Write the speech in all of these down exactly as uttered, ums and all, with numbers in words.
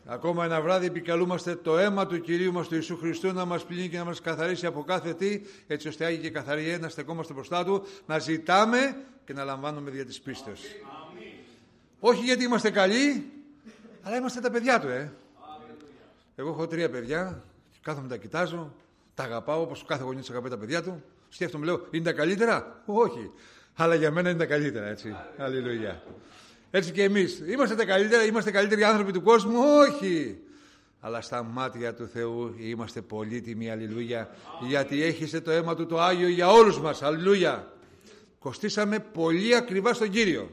Ακόμα ένα βράδυ επικαλούμαστε το αίμα του Κυρίου μας του Ιησού Χριστού να μας πλύνει και να μας καθαρίσει από κάθε τι, έτσι ώστε άγιοι και καθαροί να στεκόμαστε μπροστά Του, να ζητάμε και να λαμβάνουμε δια της πίστεως. Όχι γιατί είμαστε καλοί, αλλά είμαστε τα παιδιά Του, ε. Εγώ έχω τρία παιδιά, κάθομαι τα κοιτάζω, τα αγαπάω όπως κάθε γονιός αγαπάει τα παιδιά του. Σκέφτομαι, λέω, είναι τα καλύτερα? Όχι. Αλλά για μένα είναι τα καλύτερα, έτσι. Αλληλούια. Έτσι και εμείς. Είμαστε τα καλύτερα, είμαστε καλύτεροι άνθρωποι του κόσμου? Όχι. Αλλά στα μάτια του Θεού είμαστε πολύτιμοι, αλληλούια. Γιατί έχισε το αίμα Του το Άγιο για όλους μας, αλληλούια. Κοστίσαμε πολύ ακριβά στον Κύριο.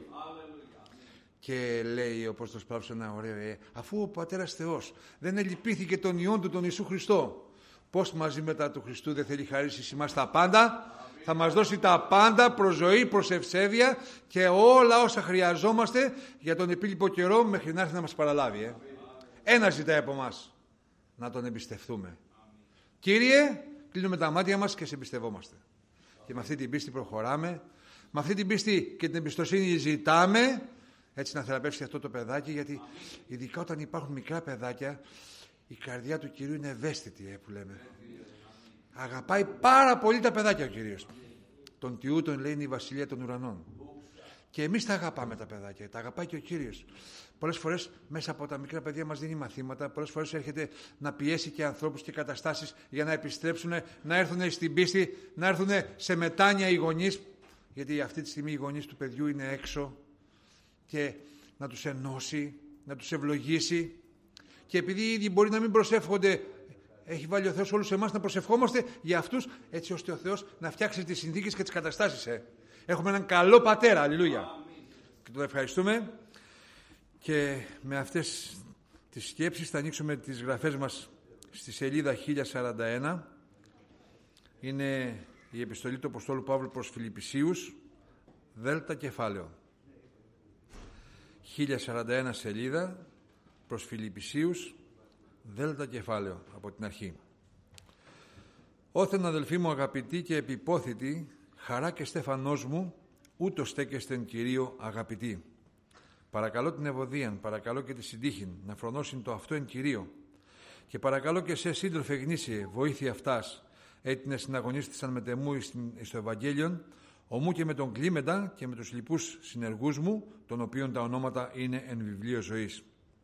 Και λέει ο Απόστολος Παύλος ένα ωραίο, ε, αφού ο Πατέρας Θεός δεν ελυπήθηκε τον Υιόν Του τον Ιησού Χριστό, πώς μαζί μετά του Χριστού δεν θέλει χαρίσει σε εμάς τα πάντα? Θα μας δώσει τα πάντα προς ζωή, προς ευσέβεια και όλα όσα χρειαζόμαστε για τον επίλοιπο καιρό μέχρι να έρθει να μας παραλάβει. Ε. Ένα ζητάει από εμάς, να Τον εμπιστευτούμε. Κύριε, κλείνουμε τα μάτια μας και σε εμπιστευόμαστε. Και με αυτή την πίστη προχωράμε, με αυτή την πίστη και την εμπιστοσύνη ζητάμε, έτσι να θεραπεύσει αυτό το παιδάκι, γιατί ειδικά όταν υπάρχουν μικρά παιδάκια, η καρδιά του Κυρίου είναι ευαίσθητη, ε, που λέμε. Αγαπάει πάρα πολύ τα παιδάκια ο Κύριος. Τον Τιού τον λέει είναι η βασιλεία των ουρανών. Και εμείς τα αγαπάμε τα παιδάκια, τα αγαπάει και ο Κύριος. Πολλές φορές μέσα από τα μικρά παιδιά μας δίνει μαθήματα, πολλές φορές έρχεται να πιέσει και ανθρώπους και καταστάσεις για να επιστρέψουν, να έρθουν στην πίστη, να έρθουν σε μετάνοια οι γονείς, γιατί αυτή τη στιγμή οι γονείς του παιδιού είναι έξω, και να τους ενώσει, να τους ευλογήσει. Και επειδή οι ίδιοι μπορεί να μην προσεύχονται, έχει βάλει ο Θεός όλους εμάς να προσευχόμαστε για αυτούς, έτσι ώστε ο Θεός να φτιάξει τις συνθήκες και τις καταστάσεις. Ε. Έχουμε έναν καλό πατέρα, αλληλούια. Και τον ευχαριστούμε. Και με αυτές τις σκέψεις θα ανοίξουμε τις γραφές μας στη σελίδα χίλια σαράντα ένα. Είναι η επιστολή του Αποστόλου Παύλου προς Φιλιππισίους, δέλτα κεφάλαιο. χίλια σαράντα ένα σελίδα, προς Φιλιππισίους, δέλτα κεφάλαιο, από την αρχή. Όθεν αδελφοί μου αγαπητοί και επιπόθητοι, χαρά και στέφανός μου, ούτως στέκεστε εν Κυρίω αγαπητοί. Παρακαλώ την ευωδίαν, παρακαλώ και τη συντύχην, να φρονώσουν το αυτό εν Κυρίω. Και παρακαλώ και σε σύντροφε γνήσιε, βοήθεια αυτάς, έτεινε συναγωνίστησαν με τεμού εις το Ευαγγέλιον, ομού και με τον Κλίμεντα και με τους λοιπούς συνεργούς μου, των οποίων τα ονόματα είναι εν βιβλίο ζωής.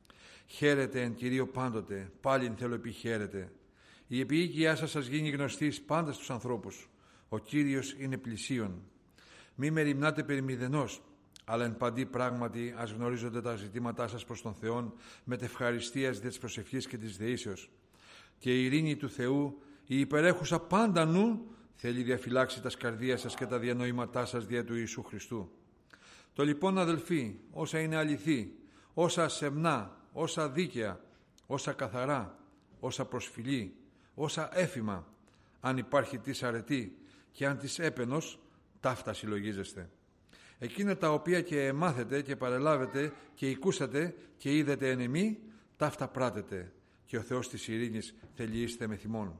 Χαίρετε εν Κυρίω πάντοτε, πάλιν θέλω επί χαίρετε. Η επιοίκειά σας σας γίνει γνωστή πάντα στους ανθρώπους. Ο Κύριος είναι πλησίον. Μη μεριμνάτε περί μηδενός, αλλά εν παντή πράγματι ας γνωρίζονται τα ζητήματά σας προς τον Θεόν με τευχαριστίας δια της προσευχής και της δεήσεως. Και η ειρήνη του Θεού, η υπερέχουσα πάντα νου, θέλει διαφυλάξει τα σκαρδία σας και τα διανοήματά σας δια του Ιησού Χριστού. Το λοιπόν αδελφοί, όσα είναι αληθή, όσα σεμνά, όσα δίκαια, όσα καθαρά, όσα προσφυλή, όσα έφημα, αν υπάρχει της αρετή και αν της έπαινος, ταύτα συλλογίζεστε. Εκείνα τα οποία και μάθετε και παρελάβετε και οικούσατε και είδετε εν εμή, ταύτα πράτετε, και ο Θεός της ειρήνης θελιείστε με θυμών.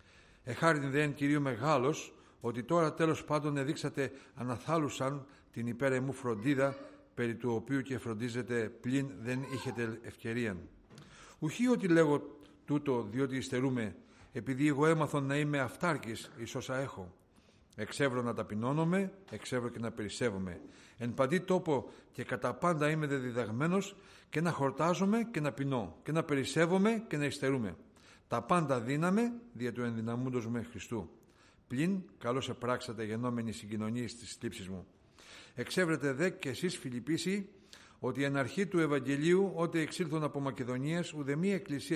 Εχάριν δε εν Κυρίου μεγάλος, ότι τώρα τέλος πάντων εδείξατε αναθάλουσαν την υπέρ εμού φροντίδα, περί του οποίου και φροντίζετε πλην δεν είχετε ευκαιρίαν. Ουχή ότι λέγω τούτο διότι υστερούμε, επειδή εγώ έμαθον να είμαι αυτάρκης εις όσα έχω. Εξεύρω να ταπεινώνομαι, εξεύρω και να περισσεύομαι. Εν παντή τόπο και κατά πάντα είμαι διδαγμένος και να χορτάζομαι και να πεινώ και να περισσεύομαι και να υστερούμε. Τα πάντα δύναμε δια του ενδυναμούντος με Χριστού. Πλην καλώς επράξατε γενόμενοι συγκοινωνίες στις θλίψεις μου. Εξεύρετε δε και εσείς Φιλιππίσοι ότι εν αρχή του Ευαγγελίου ότε εξήλθον από Μακεδονίας ουδεμία εκκλησία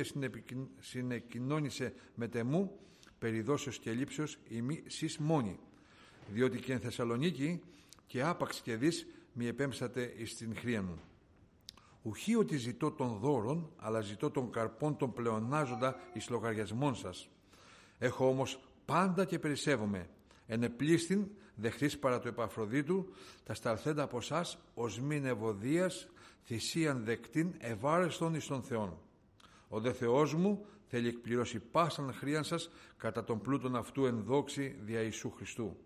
συνεκοινώνησε με τεμού περί δόσεως και λήψεως ημί σεις μόνοι, διότι και εν Θεσσαλονίκη και άπαξ και δις μη επέμψατε εις την χρία μου. Ουχή ότι ζητώ των δώρων, αλλά ζητώ των καρπών των πλεονάζοντα εις λογαριασμών σας. Έχω όμως πάντα και περισσεύομαι, εν επλήστην δεχτείς παρά του Επαφροδίτου, τα σταλθέντα από εσάς ως μην ευωδίας, θυσίαν δεκτήν ευάρεστον εις τον Θεόν. Ο δε Θεός μου θέλει εκπληρώσει πάσαν χρίαν σας κατά τον πλούτον αυτού εν δόξη δια Ιησού Χριστού.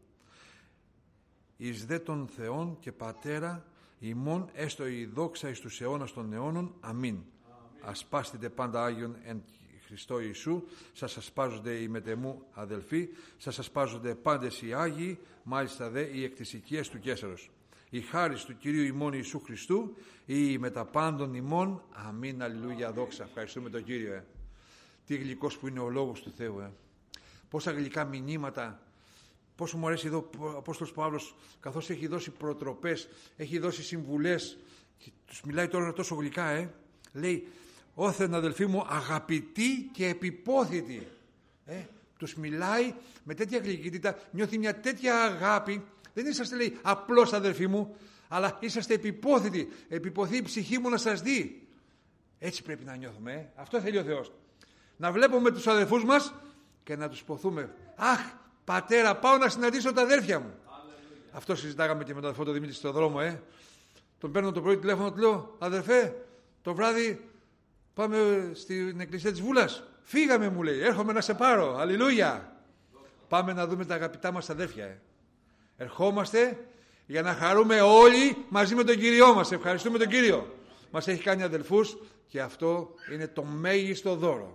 Εις δε των Θεών και Πατέρα ημών έστω η δόξα εις τους αιώνας των αιώνων. Αμήν. Αμήν. ασπάστητε πάντα Άγιον εν Χριστώ Ιησού, σας ασπάζονται οι μετεμού αδελφοί, σας ασπάζονται πάντες οι Άγιοι, μάλιστα δε οι εκ της οικίας του Καίσαρος. Η χάρις του Κυρίου ημών Ιησού Χριστού, ή μετα πάντων ημών, αμήν, αλληλούια, δόξα. Ευχαριστούμε τον Κύριο. Ε. Τι γλυκός που είναι ο Λόγος του Θεού. Ε. Πόσα γλυκά μηνύματα, πόσο μου αρέσει εδώ ο Απόστολος Παύλος, καθώς έχει δώσει προτροπές, έχει δώσει συμβουλές, και τους μιλάει τώρα τόσο γλυκά, ε. Λέει, όθεν αδελφοί μου αγαπητοί και επιπόθητοι. Ε. Τους μιλάει με τέτοια γλυκύτητα, νιώθει μια τέτοια αγάπη. Δεν είσαστε, λέει, απλώς αδελφοί μου, αλλά είσαστε επιπόθητοι. Επιποθεί η ψυχή μου να σας δει. Έτσι πρέπει να νιώθουμε. Ε. Αυτό θέλει ο Θεός. Να βλέπουμε τους αδελφούς μας και να τους ποθούμε. Αχ, πατέρα, πάω να συναντήσω τα αδέρφια μου. Alleluia. Αυτό συζητάγαμε και με τον αδελφό τον Δημήτρη στο δρόμο. Ε. Τον παίρνω το πρωί τηλέφωνο, του λέω, αδερφέ, το βράδυ πάμε στην εκκλησία της Βούλας. Φύγαμε, μου λέει, έρχομαι να σε πάρω. Αλληλούια. Πάμε να δούμε τα αγαπητά μας αδέρφια. Ε. Ερχόμαστε για να χαρούμε όλοι μαζί με τον Κύριό μας. Ευχαριστούμε τον Κύριο. Μας έχει κάνει αδελφούς και αυτό είναι το μέγιστο δώρο.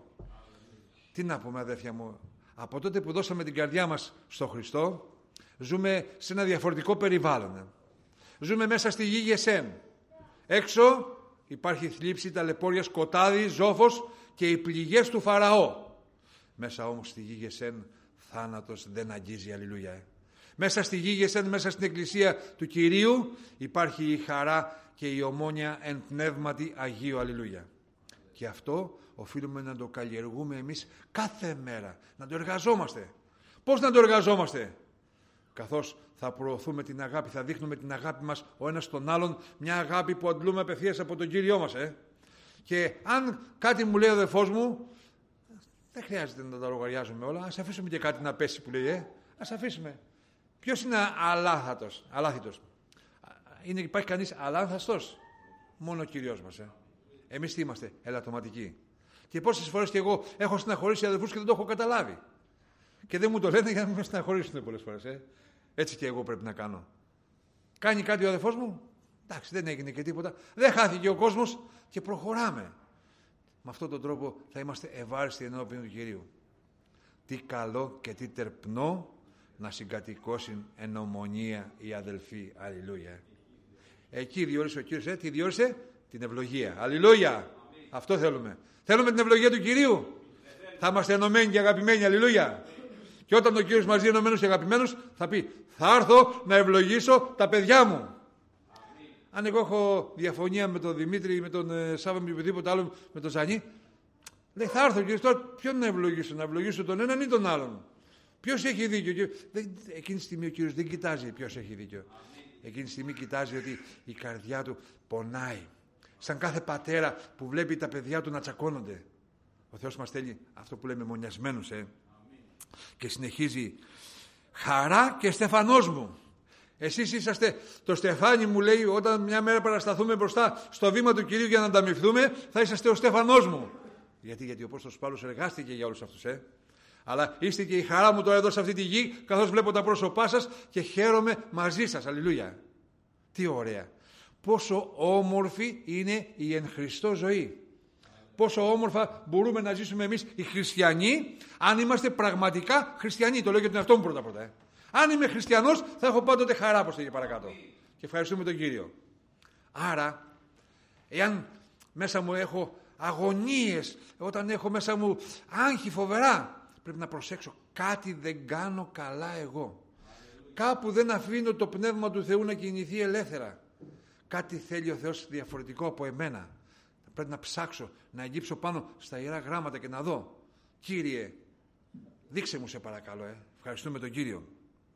Τι να πούμε, αδέρφια μου, από τότε που δώσαμε την καρδιά μας στο Χριστό, ζούμε σε ένα διαφορετικό περιβάλλον. Ζούμε μέσα στη γη Γεσέν. Έξω υπάρχει θλίψη, ταλαιπώρια, σκοτάδι, ζόφος και οι πληγές του Φαραώ. Μέσα όμως στη γη Γεσέν θάνατος δεν αγγίζει, αλληλούια. Μέσα στη γη Γεσέν, μέσα στην εκκλησία του Κυρίου υπάρχει η χαρά και η ομόνοια εν πνεύματι Αγίου, αλληλούια. Και αυτό οφείλουμε να το καλλιεργούμε εμείς κάθε μέρα, να το εργαζόμαστε. Πώς να το εργαζόμαστε? Καθώς θα προωθούμε την αγάπη, θα δείχνουμε την αγάπη μας ο ένας τον άλλον, μια αγάπη που αντλούμε απευθείας από τον Κύριό μας. Ε. Και αν κάτι μου λέει ο αδελφός μου, δεν χρειάζεται να τα λογαριάζουμε όλα, ας αφήσουμε και κάτι να πέσει που λέει, ε. ας αφήσουμε. Ποιος είναι αλάθατος, αλάθητος? Είναι, υπάρχει κανείς αλάθαστος? Μόνο ο Κύριος μας. Ε. Εμείς τι είμαστε? Ελαττωματικοί. Και πόσες φορές και εγώ έχω στεναχωρήσει αδελφούς και δεν το έχω καταλάβει. Και δεν μου το λένε για να μην με στεναχωρήσουν πολλές φορές. Ε. Έτσι και εγώ πρέπει να κάνω. Κάνει κάτι ο αδελφός μου, εντάξει, δεν έγινε και τίποτα. Δεν χάθηκε ο κόσμος και προχωράμε. Με αυτόν τον τρόπο θα είμαστε ευάριστοι ενώπιον του Κυρίου. Τι καλό και τι τερπνό να συγκατοικώσουν εν ομονία οι αδελφοί. Αλληλούια. Εκεί διόρισε ο Κύριος, ε, τι διόρισε? Την ευλογία. Αλληλούια. Αυτό θέλουμε. Θέλουμε την ευλογία του Κυρίου. Θα είμαστε ενωμένοι και αγαπημένοι. Αλληλούια. Και όταν ο Κύριος μαζί ενωμένους και αγαπημένους θα πει, θα έρθω να ευλογήσω τα παιδιά μου. Αμήν. Αν εγώ έχω διαφωνία με τον Δημήτρη, με τον ε, Σάββα, με οποιοδήποτε άλλο, με τον Ζανί, λέει, θα έρθω Κύριος, τώρα ποιον να ευλογήσω? Να ευλογήσω τον έναν ή τον άλλον? Ποιος έχει δίκιο? Δεν, εκείνη τη στιγμή ο Κύριος δεν κοιτάζει ποιος έχει δίκιο. Αμήν. Εκείνη τη στιγμή κοιτάζει ότι η καρδιά του πονάει. Σαν κάθε πατέρα που βλέπει τα παιδιά του να τσακώνονται. Ο Θεός μας θέλει αυτό που λέμε μονιασμένους. Ε. Και συνεχίζει, χαρά και στεφανός μου. Εσείς είσαστε το στεφάνι, μου λέει, όταν μια μέρα παρασταθούμε μπροστά στο βήμα του Κυρίου για να ανταμειφθούμε, θα είσαστε ο στεφανός μου. Γιατί, γιατί ο Απόστολος Παύλος εργάστηκε για όλους αυτούς. Ε. Αλλά είστε και η χαρά μου τώρα εδώ σε αυτή τη γη, καθώς βλέπω τα πρόσωπά σας και χαίρομαι μαζί σας. Αλληλούια. Τι ωραία. Πόσο όμορφη είναι η εν Χριστώ ζωή. Πόσο όμορφα μπορούμε να ζήσουμε εμείς οι χριστιανοί, αν είμαστε πραγματικά χριστιανοί. Το λέω για τον εαυτό μου πρώτα πρώτα. Ε. Αν είμαι χριστιανός, θα έχω πάντοτε χαρά, όπως λέγει παρακάτω. Και ευχαριστούμε τον Κύριο. Άρα, εάν μέσα μου έχω αγωνίες, όταν έχω μέσα μου άγχη φοβερά, πρέπει να προσέξω. Κάτι δεν κάνω καλά εγώ. Κάπου δεν αφήνω το πνεύμα του Θεού να κινηθεί ελεύθερα. Κάτι θέλει ο Θεός διαφορετικό από εμένα. Πρέπει να ψάξω, να αγγίψω πάνω στα Ιερά Γράμματα και να δω. Κύριε, δείξε μου σε παρακαλώ. Ε. Ευχαριστούμε τον Κύριο.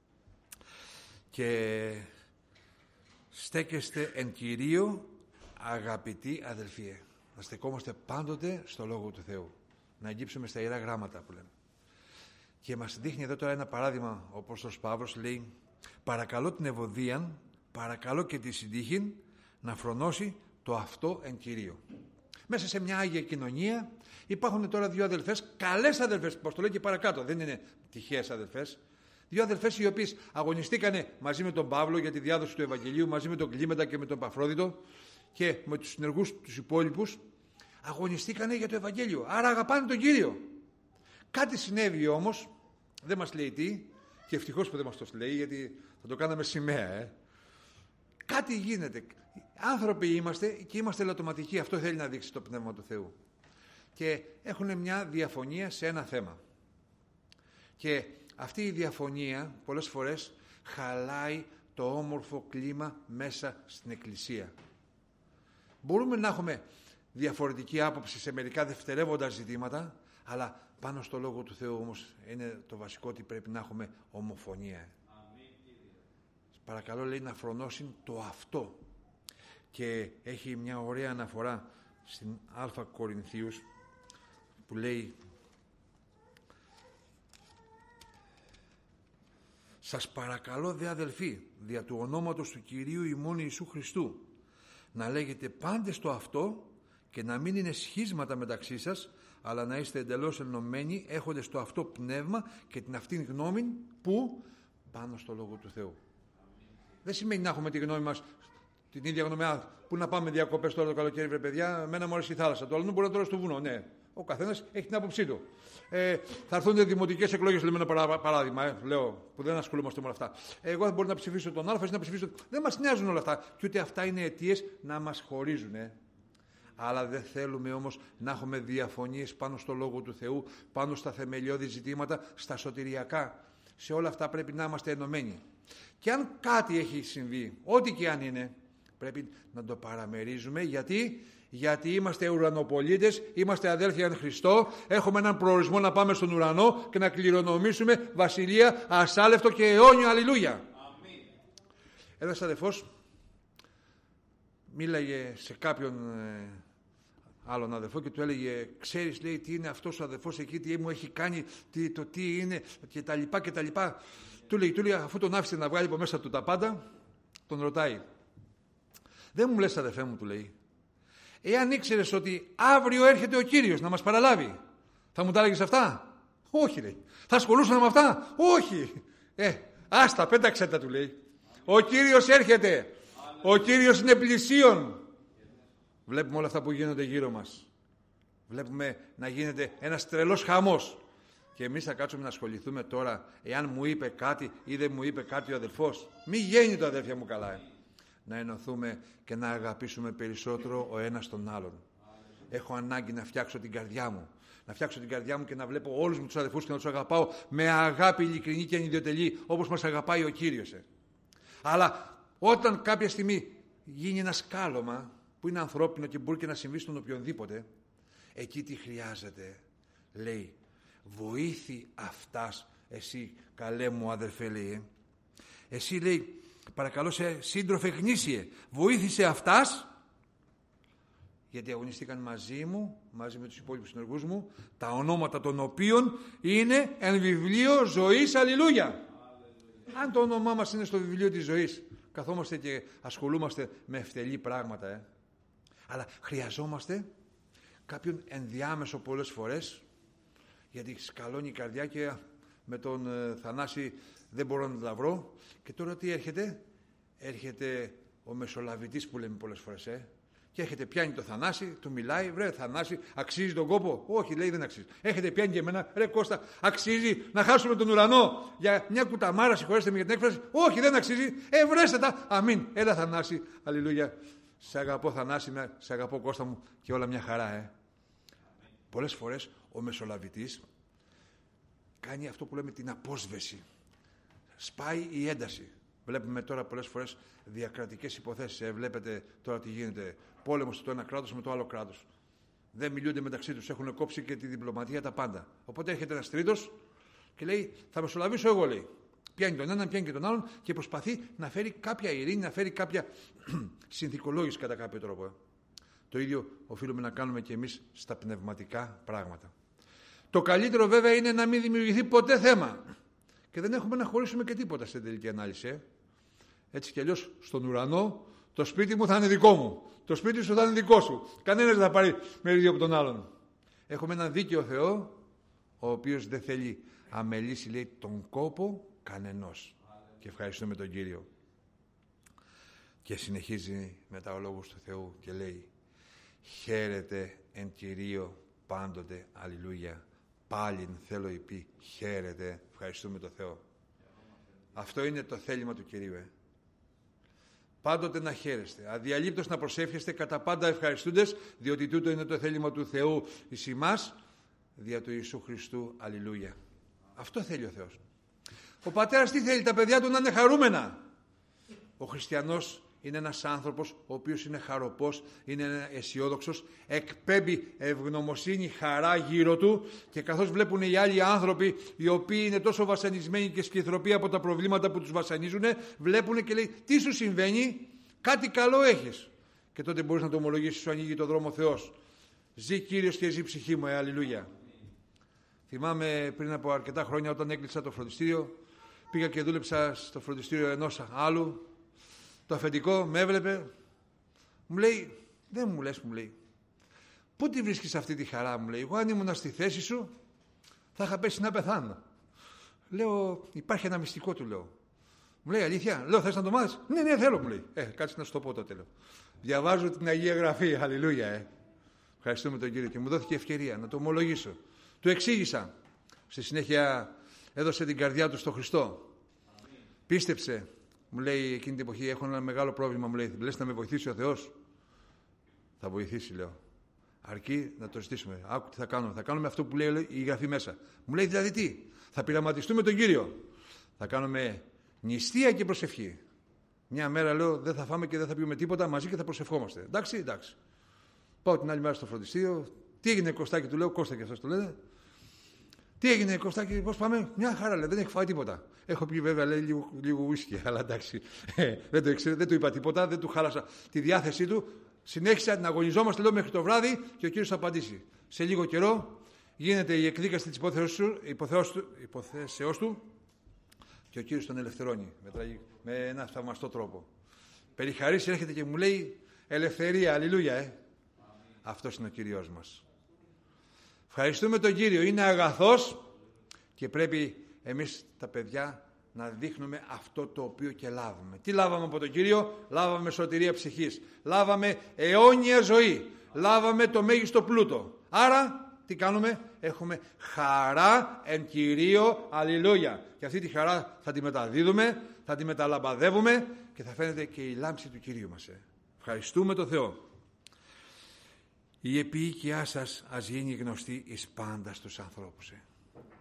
Και στέκεστε εν Κυρίω, αγαπητοί αδελφοί. Να στεκόμαστε πάντοτε στο Λόγο του Θεού. Να αγγίψουμε στα Ιερά Γράμματα που λέμε. Και μας δείχνει εδώ τώρα ένα παράδειγμα. Ο Απόστολος Παύλος λέει, παρακαλώ την Ευωδίαν, παρακαλώ και τη Συντύχην να φρονώσει το αυτό εν Κυρίω. Μέσα σε μια Άγια κοινωνία υπάρχουν τώρα δύο αδελφές, καλές αδελφές, όπως το λέει και παρακάτω, δεν είναι τυχαίες αδελφές. Δύο αδελφές οι οποίες αγωνιστήκανε μαζί με τον Παύλο για τη διάδοση του Ευαγγελίου, μαζί με τον Κλίμεντα και με τον Παφρόδιτο και με τους συνεργούς τους υπόλοιπους. αγωνιστήκανε για το Ευαγγέλιο, άρα αγαπάνε τον Κύριο. Κάτι συνέβη όμως, δεν μας λέει τι, και ευτυχώς που δεν μας το λέει, γιατί θα το κάναμε σημαία. Ε. Κάτι γίνεται. Άνθρωποι είμαστε και είμαστε ελαττωματικοί. Αυτό θέλει να δείξει το Πνεύμα του Θεού. Και έχουν μια διαφωνία σε ένα θέμα. Και αυτή η διαφωνία πολλές φορές χαλάει το όμορφο κλίμα μέσα στην Εκκλησία. Μπορούμε να έχουμε διαφορετική άποψη σε μερικά δευτερεύοντα ζητήματα, αλλά πάνω στο Λόγο του Θεού όμως είναι το βασικό ότι πρέπει να έχουμε ομοφωνία. Παρακαλώ, λέει, να φρονώσει το αυτό. Και έχει μια ωραία αναφορά στην Α Κορινθίους που λέει: «Σας παρακαλώ δε αδελφοί, δια του ονόματος του Κυρίου ημών Ιησού Χριστού, να λέγετε πάντες το αυτό και να μην είναι σχίσματα μεταξύ σας, αλλά να είστε εντελώς ενωμένοι, έχοντες το αυτό πνεύμα και την αυτήν γνώμη που πάνω στο Λόγο του Θεού». Δεν σημαίνει να έχουμε τη γνώμη μας, την ίδια γνώμη. Πού να πάμε διακοπές τώρα το καλοκαίρι, βρε παιδιά, εμένα μου αρέσει η θάλασσα. Το άλλο μπορεί να τώρα στο βουνό. Ναι, ο καθένας έχει την άποψή του. Ε, θα έρθουν δημοτικές εκλογές, λέμε ένα παράδειγμα, ε, λέω, που δεν ασχολούμαστε με όλα αυτά. Εγώ θα μπορώ να ψηφίσω τον Α, εσύ να ψηφίσω. Δεν μας νοιάζουν όλα αυτά. Και ούτε αυτά είναι αιτίες να μας χωρίζουν. Ε. Αλλά δεν θέλουμε όμως να έχουμε διαφωνίες πάνω στο Λόγο του Θεού, πάνω στα θεμελιώδη ζητήματα, στα σωτηριακά. Σε όλα αυτά πρέπει να είμαστε ενωμένοι. Και αν κάτι έχει συμβεί, ό,τι και αν είναι, πρέπει να το παραμερίζουμε. Γιατί, Γιατί είμαστε ουρανοπολίτες, είμαστε αδέλφια εν Χριστώ, έχουμε έναν προορισμό να πάμε στον ουρανό και να κληρονομήσουμε βασιλεία ασάλευτο και αιώνιο. Αλληλούια. Ένας αδελφός μίλαγε σε κάποιον ε, άλλον αδελφό και του έλεγε: «Ξέρεις», λέει, «τι είναι αυτός ο αδελφός εκεί, τι μου έχει κάνει, τι, το τι είναι και τα λοιπά και τα λοιπά». Του λέει, του λέει, αφού τον άφησε να βγάλει από μέσα του τα πάντα, τον ρωτάει: «Δεν μου λες, αδελφέ μου», του λέει, «εάν ήξερες ότι αύριο έρχεται ο Κύριος να μας παραλάβει, θα μου τα έλεγες αυτά?» «Όχι», λέει. «Θα ασχολούσαν με αυτά?» «Όχι». «Ε, άστα, πέταξε τα», του λέει. «Ο Κύριος έρχεται. Ο Κύριος είναι πλησίον». Βλέπουμε όλα αυτά που γίνονται γύρω μας. Βλέπουμε να γίνεται ένας τρελός χαμός. Και εμείς θα κάτσουμε να ασχοληθούμε τώρα εάν μου είπε κάτι ή δεν μου είπε κάτι ο αδελφός. Μη γέννη το, αδέλφια μου, καλά. Ε. Να ενωθούμε και να αγαπήσουμε περισσότερο ο ένας τον άλλον. Έχω ανάγκη να φτιάξω την καρδιά μου. Να φτιάξω την καρδιά μου και να βλέπω όλους μου τους αδελφούς και να τους αγαπάω με αγάπη ειλικρινή και ανιδιοτελή, όπως μας αγαπάει ο Κύριος. Ε. Αλλά όταν κάποια στιγμή γίνει ένα σκάλωμα που είναι ανθρώπινο και μπορεί και να συμβεί στον οποιονδήποτε, εκεί τι χρειάζεται? Λέει: «Βοήθη αυτάς εσύ, καλέ μου αδερφέ», λέει. Εσύ, λέει, παρακαλώ σε σύντροφε γνήσιε, βοήθησε αυτάς, γιατί αγωνιστήκαν μαζί μου, μαζί με τους υπόλοιπους συνεργούς μου, τα ονόματα των οποίων είναι εν βιβλίο ζωής. Αλληλούια. Αλληλούια. Αν το όνομά μας είναι στο βιβλίο της ζωής, καθόμαστε και ασχολούμαστε με ευτελή πράγματα. Ε. Αλλά χρειαζόμαστε κάποιον ενδιάμεσο πολλές φορές, γιατί σκαλώνει η καρδιά και με τον ε, Θανάση δεν μπορώ να τα βρω. Και τώρα τι έρχεται? Έρχεται ο μεσολαβητής που λέμε πολλές φορές. Ε. Και έρχεται, πιάνει το Θανάση, του μιλάει: «Βρε Θανάση, αξίζει τον κόπο?» «Όχι», λέει, «δεν αξίζει». Έρχεται, πιάνει και εμένα: «Ρε Κώστα, αξίζει να χάσουμε τον ουρανό για μια κουταμάρα, συγχωρέστε με για την έκφραση?» «Όχι, δεν αξίζει». «Ε, βρέστε τα». «Αμήν». «Έλα Θανάση». Αλληλούια. Σε αγαπώ Θανάση, σε αγαπώ Κώστα μου και όλα μια χαρά. Ε. Πολλές φορές ο μεσολαβητής κάνει αυτό που λέμε την απόσβεση. Σπάει η ένταση. Βλέπουμε τώρα πολλές φορές διακρατικές υποθέσεις. Ε, βλέπετε τώρα τι γίνεται. Πόλεμος το ένα κράτος με το άλλο κράτος. Δεν μιλούνται μεταξύ τους. Έχουν κόψει και τη διπλωματία, τα πάντα. Οπότε έρχεται ένας τρίτος και λέει: «Θα μεσολαβήσω εγώ», λέει. Πιάνει τον έναν, πιάνει και τον άλλον και προσπαθεί να φέρει κάποια ειρήνη, να φέρει κάποια συνθηκολόγηση κατά κάποιο τρόπο. Ε. Το ίδιο οφείλουμε να κάνουμε και εμείς στα πνευματικά πράγματα. Το καλύτερο βέβαια είναι να μην δημιουργηθεί ποτέ θέμα. Και δεν έχουμε να χωρίσουμε και τίποτα στην τελική ανάλυση. Ε. Έτσι κι αλλιώς στον ουρανό το σπίτι μου θα είναι δικό μου. Το σπίτι σου θα είναι δικό σου. Κανένας δεν θα πάρει μερίδιο από τον άλλον. Έχουμε έναν δίκαιο Θεό, ο οποίος δεν θέλει αμελήσει, λέει, τον κόπο κανενός. Και ευχαριστούμε τον Κύριο. Και συνεχίζει μετά ο λόγος του Θεού και λέει: Χαίρετε εν Κυρίω πάντοτε. Αλληλούια. Πάλιν θέλω υπή. Χαίρετε. Ευχαριστούμε τον Θεό. Αυτό είναι το θέλημα του Κυρίου. Ε. Πάντοτε να χαίρεστε. Αδιαλείπτως να προσεύχεστε, κατά πάντα ευχαριστούντες, διότι τούτο είναι το θέλημα του Θεού εις ημάς, δια του Ιησού Χριστού. Αλληλούια. Αυτό θέλει ο Θεός. Ο πατέρας τι θέλει? Τα παιδιά του να είναι χαρούμενα. Ο χριστιανός είναι ένας άνθρωπος ο οποίος είναι χαροπός, είναι αισιόδοξος, εκπέμπει ευγνωμοσύνη, χαρά γύρω του, και καθώς βλέπουν οι άλλοι άνθρωποι οι οποίοι είναι τόσο βασανισμένοι και σκυθροποί από τα προβλήματα που τους βασανίζουν, βλέπουν και λέει, τι σου συμβαίνει? Κάτι καλό έχεις. Και τότε μπορείς να το ομολογήσεις, σου ανοίγει το δρόμο ο Θεός. Ζει Κύριος και ζει ψυχή μου, ε, αλληλούια. Θυμάμαι πριν από αρκετά χρόνια, όταν έκλεισα το φροντιστήριο, πήγα και δούλεψα στο φροντιστήριο ενός άλλου. Το αφεντικό με έβλεπε, μου λέει, δεν μου λες, μου λέει, πού τη βρίσκεις αυτή τη χαρά? Μου λέει, εγώ αν ήμουν στη θέση σου θα είχα πέσει να πεθάνω. Λέω, υπάρχει ένα μυστικό, του λέω. Μου λέει, αλήθεια? Λέω, θες να το μάθεις? Ναι, ναι, θέλω, μου λέει. Ε, κάτσε να σου το πω τότε, λέω. Διαβάζω την Αγία Γραφή, αλληλούια, ε. Ευχαριστούμε τον Κύριο, και μου δόθηκε ευκαιρία να το ομολογήσω. Του εξήγησα. Στη συνέχεια έδωσε την καρδιά του στο Χριστό. Πίστεψε. Μου λέει εκείνη την εποχή, έχω ένα μεγάλο πρόβλημα, μου λέει, λες να με βοηθήσει ο Θεός? Θα βοηθήσει, λέω. Αρκεί να το ζητήσουμε. Άκου τι θα κάνουμε. Θα κάνουμε αυτό που λέει η Γραφή μέσα. Μου λέει, δηλαδή τι? Θα πειραματιστούμε τον Κύριο. Θα κάνουμε νηστεία και προσευχή. Μια μέρα, λέω, δεν θα φάμε και δεν θα πιούμε τίποτα μαζί και θα προσευχόμαστε. Εντάξει, εντάξει. Πάω την άλλη μέρα στο φροντιστήριο. Τι έγινε, Κωστάκη? Του λέω, Κώστα και αυτός το λένε. Τι έγινε, Κωστάκη, πώς πάμε? Μια χαρά, λέει, δεν έχει φάει τίποτα. Έχω πει βέβαια, λέει, λίγο, λίγο ουίσκι, αλλά εντάξει. Ε, δεν, το ήξερε, δεν του είπα τίποτα, δεν του χάλασα τη διάθεσή του. Συνέχισα να αγωνιζόμαστε, λέω, μέχρι το βράδυ, και ο Κύριος θα απαντήσει. Σε λίγο καιρό γίνεται η εκδίκαση της υποθέσεώς του και ο Κύριος τον ελευθερώνει με, τραγ... με ένα θαυμαστό τρόπο. Περί χαρίς έρχεται και μου λέει, ελευθερία, αλληλούια, ε. Αυτός είναι ο Κύριος μας. Ευχαριστούμε τον Κύριο, είναι αγαθός, και πρέπει εμείς τα παιδιά να δείχνουμε αυτό το οποίο και λάβουμε. Τι λάβαμε από τον Κύριο? Λάβαμε σωτηρία ψυχής, λάβαμε αιώνια ζωή, λάβαμε το μέγιστο πλούτο. Άρα τι κάνουμε? Έχουμε χαρά εν Κυρίω, αλληλούια. Και αυτή τη χαρά θα τη μεταδίδουμε, θα τη μεταλαμπαδεύουμε και θα φαίνεται και η λάμψη του Κυρίου μας. Ε. Ευχαριστούμε τον Θεό. Η επίοικιά σας ας γίνει γνωστή εις πάντα στους ανθρώπους. Ε.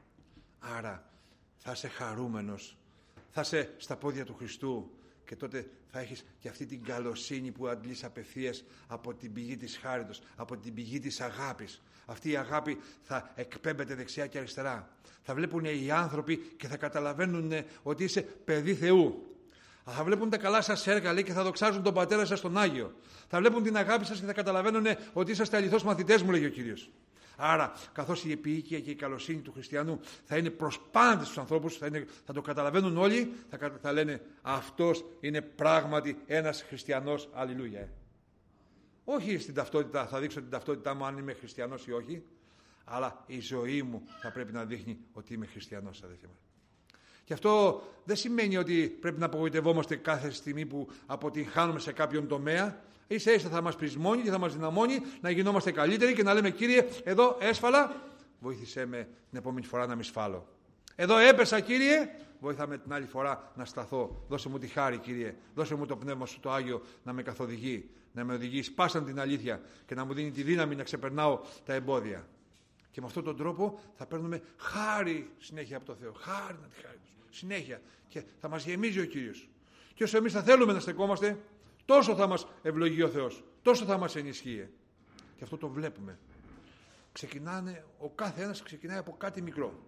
Άρα θα είσαι χαρούμενος, θα είσαι στα πόδια του Χριστού, και τότε θα έχεις και αυτή την καλοσύνη που αντλείς απευθείας από την πηγή της χάριτος, από την πηγή της αγάπης. Αυτή η αγάπη θα εκπέμπεται δεξιά και αριστερά. Θα βλέπουν οι άνθρωποι και θα καταλαβαίνουν ότι είσαι παιδί Θεού. Θα βλέπουν τα καλά σας έργα, λέει, και θα δοξάζουν τον Πατέρα σας τον Άγιο. Θα βλέπουν την αγάπη σας και θα καταλαβαίνουν ότι είσαστε αληθώς μαθητές μου, λέγει ο Κύριος. Άρα, καθώς η επίοικια και η καλοσύνη του χριστιανού θα είναι προς πάντες στους ανθρώπους, θα, είναι, θα το καταλαβαίνουν όλοι, θα, θα λένε, αυτός είναι πράγματι ένας χριστιανός, αλληλούια. Ε. Όχι στην ταυτότητα, θα δείξω την ταυτότητά μου αν είμαι χριστιανός ή όχι, αλλά η ζωή μου θα πρέπει να δείχνει ότι είμαι χριστιανός, αδελφοί μου. Και αυτό δεν σημαίνει ότι πρέπει να απογοητευόμαστε κάθε στιγμή που αποτυγχάνουμε σε κάποιον τομέα. Ίσα ίσα θα μας πρισμώνει και θα μας δυναμώνει να γινόμαστε καλύτεροι και να λέμε, Κύριε, εδώ έσφαλα, βοήθησέ με την επόμενη φορά να μην σφάλω. Εδώ έπεσα, Κύριε, βοήθα με την άλλη φορά να σταθώ. Δώσε μου τη χάρη, Κύριε, δώσε μου το πνεύμα σου το Άγιο να με καθοδηγεί, να με οδηγεί σπάσαν την αλήθεια και να μου δίνει τη δύναμη να ξεπερνάω τα εμπόδια. Και με αυτόν τον τρόπο θα παίρνουμε χάρη συνέχεια από το Θεό. Χάρη να τη χάρη του. Συνέχεια. Και θα μας γεμίζει ο Κύριος. Και όσο εμείς θα θέλουμε να στεκόμαστε, τόσο θα μας ευλογεί ο Θεός. Τόσο θα μας ενισχύει. Και αυτό το βλέπουμε. Ξεκινάνε, ο κάθε ένας ξεκινάει από κάτι μικρό.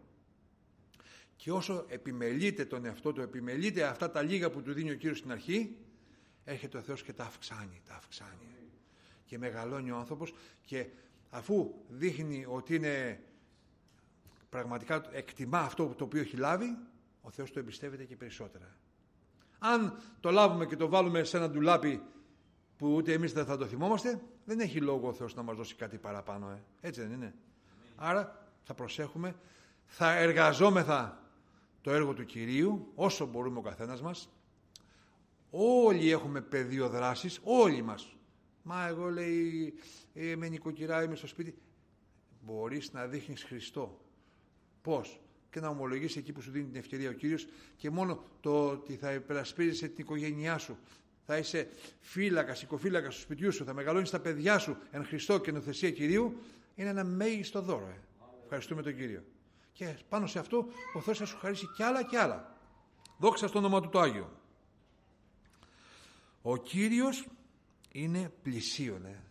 Και όσο επιμελείται τον εαυτό του, επιμελείται αυτά τα λίγα που του δίνει ο Κύριος στην αρχή, έρχεται ο Θεός και τα αυξάνει, τα αυξάνει. Και μεγαλώνει ο άνθρωπος, και αφού δείχνει ότι είναι πραγματικά εκτιμά αυτό το οποίο έχει λάβει, ο Θεός το εμπιστεύεται και περισσότερα. Αν το λάβουμε και το βάλουμε σε ένα ντουλάπι που ούτε εμείς δεν θα το θυμόμαστε, δεν έχει λόγο ο Θεός να μας δώσει κάτι παραπάνω. Ε. Έτσι δεν είναι? Άρα θα προσέχουμε, θα εργαζόμεθα το έργο του Κυρίου όσο μπορούμε ο καθένας μας. Όλοι έχουμε πεδίο δράσης, όλοι μας. Μα εγώ, λέει, ε, με νοικοκυρά, είμαι στο σπίτι. Μπορείς να δείχνεις Χριστό. Πώς? Και να ομολογείς εκεί που σου δίνει την ευκαιρία ο Κύριος, και μόνο το ότι θα υπερασπίζεσαι την οικογένειά σου, θα είσαι φύλακας, οικοφύλακας του σπιτιού σου, θα μεγαλώνεις τα παιδιά σου εν Χριστώ και νοθεσία Κυρίου, είναι ένα μέγιστο δώρο. Ε. Ευχαριστούμε τον Κύριο. Και πάνω σε αυτό ο Θεός θα σου χαρίσει κι άλλα κι άλλα. Δόξα στο όνομα του το Άγιο. Ο Κύριος είναι πλησίον. Ε.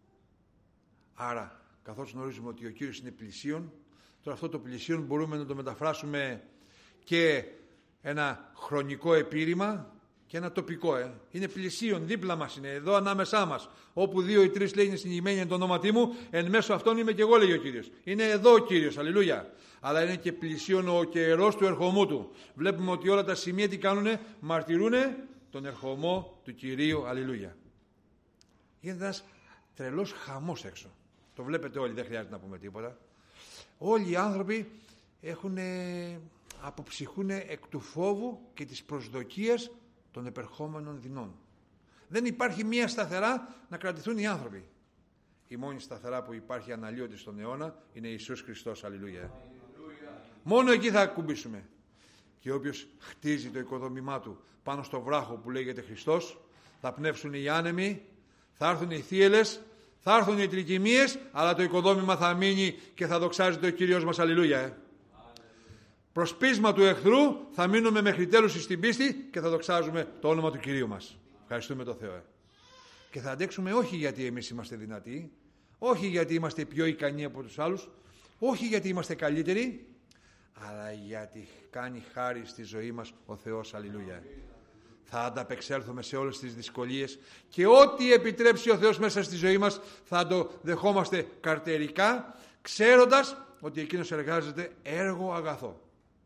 Άρα, καθώς γνωρίζουμε ότι ο Κύριος είναι πλησίον, τώρα αυτό το πλησίον μπορούμε να το μεταφράσουμε και ένα χρονικό επίρρημα και ένα τοπικό. Ε. Είναι πλησίον, δίπλα μας είναι, εδώ ανάμεσά μας. Όπου δύο ή τρεις, λέει, είναι συνηγημένοι εν το ονόματί μου, εν μέσω αυτών είμαι και εγώ, λέει ο Κύριος. Είναι εδώ ο Κύριος, αλληλούια. Αλλά είναι και πλησίον ο καιρός του ερχομού του. Βλέπουμε ότι όλα τα σημεία τι κάνουνε, μαρτυρούνε τον ερχομό του Κυρίου, αλληλούια. Γίνεται ένας τρελός χαμός έξω. Το βλέπετε όλοι, δεν χρειάζεται να πούμε τίποτα. Όλοι οι άνθρωποι έχουν, αποψυχούν εκ του φόβου και της προσδοκίας των επερχόμενων δεινών. Δεν υπάρχει μία σταθερά να κρατηθούν οι άνθρωποι. Η μόνη σταθερά που υπάρχει αναλύωτη στον αιώνα είναι Ιησούς Χριστός, αλληλούια. Μόνο εκεί θα ακουμπήσουμε. Και όποιος χτίζει το οικοδόμημά του πάνω στο βράχο που λέγεται Χριστός, θα πνεύσουν οι άνεμοι, θα έρθουν οι θύελες, θα έρθουν οι τρικυμίες, αλλά το οικοδόμημα θα μείνει και θα δοξάζεται ο Κύριος μας, αλληλούια. Ε. Προς πείσμα του εχθρού θα μείνουμε μέχρι τέλους στην πίστη και θα δοξάζουμε το όνομα του Κυρίου μας. Ευχαριστούμε τον Θεό. Ε. Και θα αντέξουμε όχι γιατί εμείς είμαστε δυνατοί, όχι γιατί είμαστε πιο ικανοί από τους άλλους, όχι γιατί είμαστε καλύτεροι, αλλά γιατί κάνει χάρη στη ζωή μας ο Θεός, αλληλούια. Θα ανταπεξέλθουμε σε όλες τις δυσκολίες και ό,τι επιτρέψει ο Θεός μέσα στη ζωή μας θα το δεχόμαστε καρτερικά, ξέροντας ότι εκείνος εργάζεται έργο αγαθό.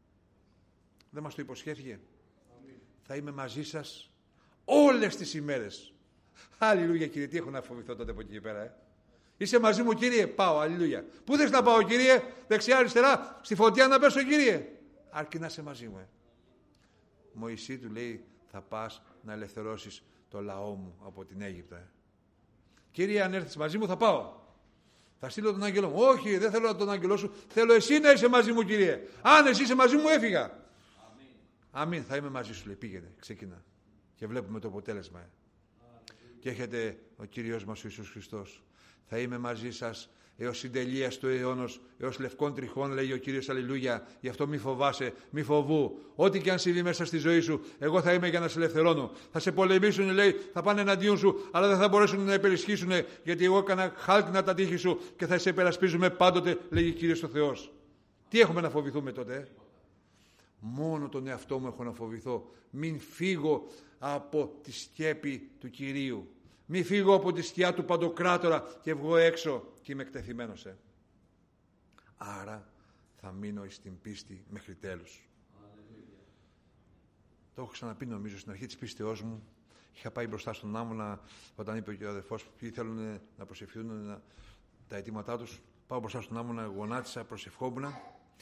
Δεν μας το υποσχέθηκε? Αμήν. Θα είμαι μαζί σας όλες τις ημέρες. Αλληλούια, Κύριε, τι έχω να φοβηθώ τότε από εκεί και πέρα. Ε? Είσαι μαζί μου, Κύριε? Πάω, αλληλούια. Πού θες να πάω, Κύριε? Δεξιά, αριστερά, στη φωτιά να πέσω, Κύριε? Αρκεί να είσαι μαζί μου. Ε. Μωυσή του λέει, θα πας να ελευθερώσεις το λαό μου από την Αίγυπτο. Ε. Κύριε, αν έρθεις μαζί μου θα πάω. Θα στείλω τον άγγελό μου. Όχι, δεν θέλω τον άγγελό σου. Θέλω εσύ να είσαι μαζί μου, Κύριε. Αν εσύ είσαι μαζί μου, έφυγα. Αμήν. Αμήν. Θα είμαι μαζί σου, λέει. Πήγαινε, ξεκινά. Και βλέπουμε το αποτέλεσμα. Ε. Και έχετε ο Κύριος μας ο Ιησούς Χριστός. Θα είμαι μαζί σας έως συντελείας του αιώνος, έως λευκών τριχών, λέει ο Κύριος, αλληλούια. Γι' αυτό μη φοβάσαι, μη φοβού. Ό,τι και αν συμβεί μέσα στη ζωή σου, εγώ θα είμαι για να σε ελευθερώνω. Θα σε πολεμήσουν, λέει, θα πάνε εναντίον σου, αλλά δεν θα μπορέσουν να υπερισχύσουν, γιατί εγώ έκανα χάλκινα τα τείχη σου και θα σε υπερασπίζουμε πάντοτε, λέει ο Κύριος ο Θεός. Τι έχουμε να φοβηθούμε τότε? Ε? Μόνο τον εαυτό μου έχω να φοβηθώ. Μην φύγω από τη σκέπη του Κυρίου. Μη φύγω από τη σκιά του Παντοκράτορα και βγω έξω και είμαι εκτεθειμένος. Ε. Άρα θα μείνω στην πίστη μέχρι τέλους. Alleluia. Το έχω ξαναπεί νομίζω στην αρχή της πίστεώς μου. Είχα πάει μπροστά στον άμμονα όταν είπε ο αδερφός ποιοι θέλουν να προσευχηθούν να, τα αιτήματά τους. Πάω μπροστά στον άμμονα, γονάτισα, προσευχόμουν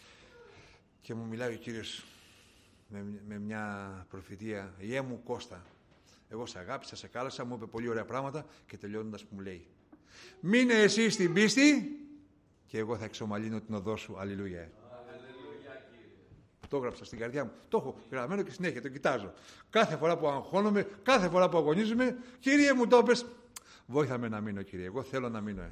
και μου μιλάει ο Κύριος με, με μια προφητεία. Ιε μου Κώστα, εγώ σε αγάπησα, σε κάλεσα, μου είπε πολύ ωραία πράγματα και τελειώνοντας μου λέει, μείνε εσύ στην πίστη και εγώ θα εξομαλύνω την οδό σου. Αλληλούια. Αλληλούια, το έγραψα στην καρδιά μου. Το έχω γραμμένο και συνέχεια το κοιτάζω. Κάθε φορά που αγχώνομαι, κάθε φορά που αγωνίζομαι, Κύριε μου το πες, βόηθαμε να μείνω, Κύριε. Εγώ θέλω να μείνω. Ε.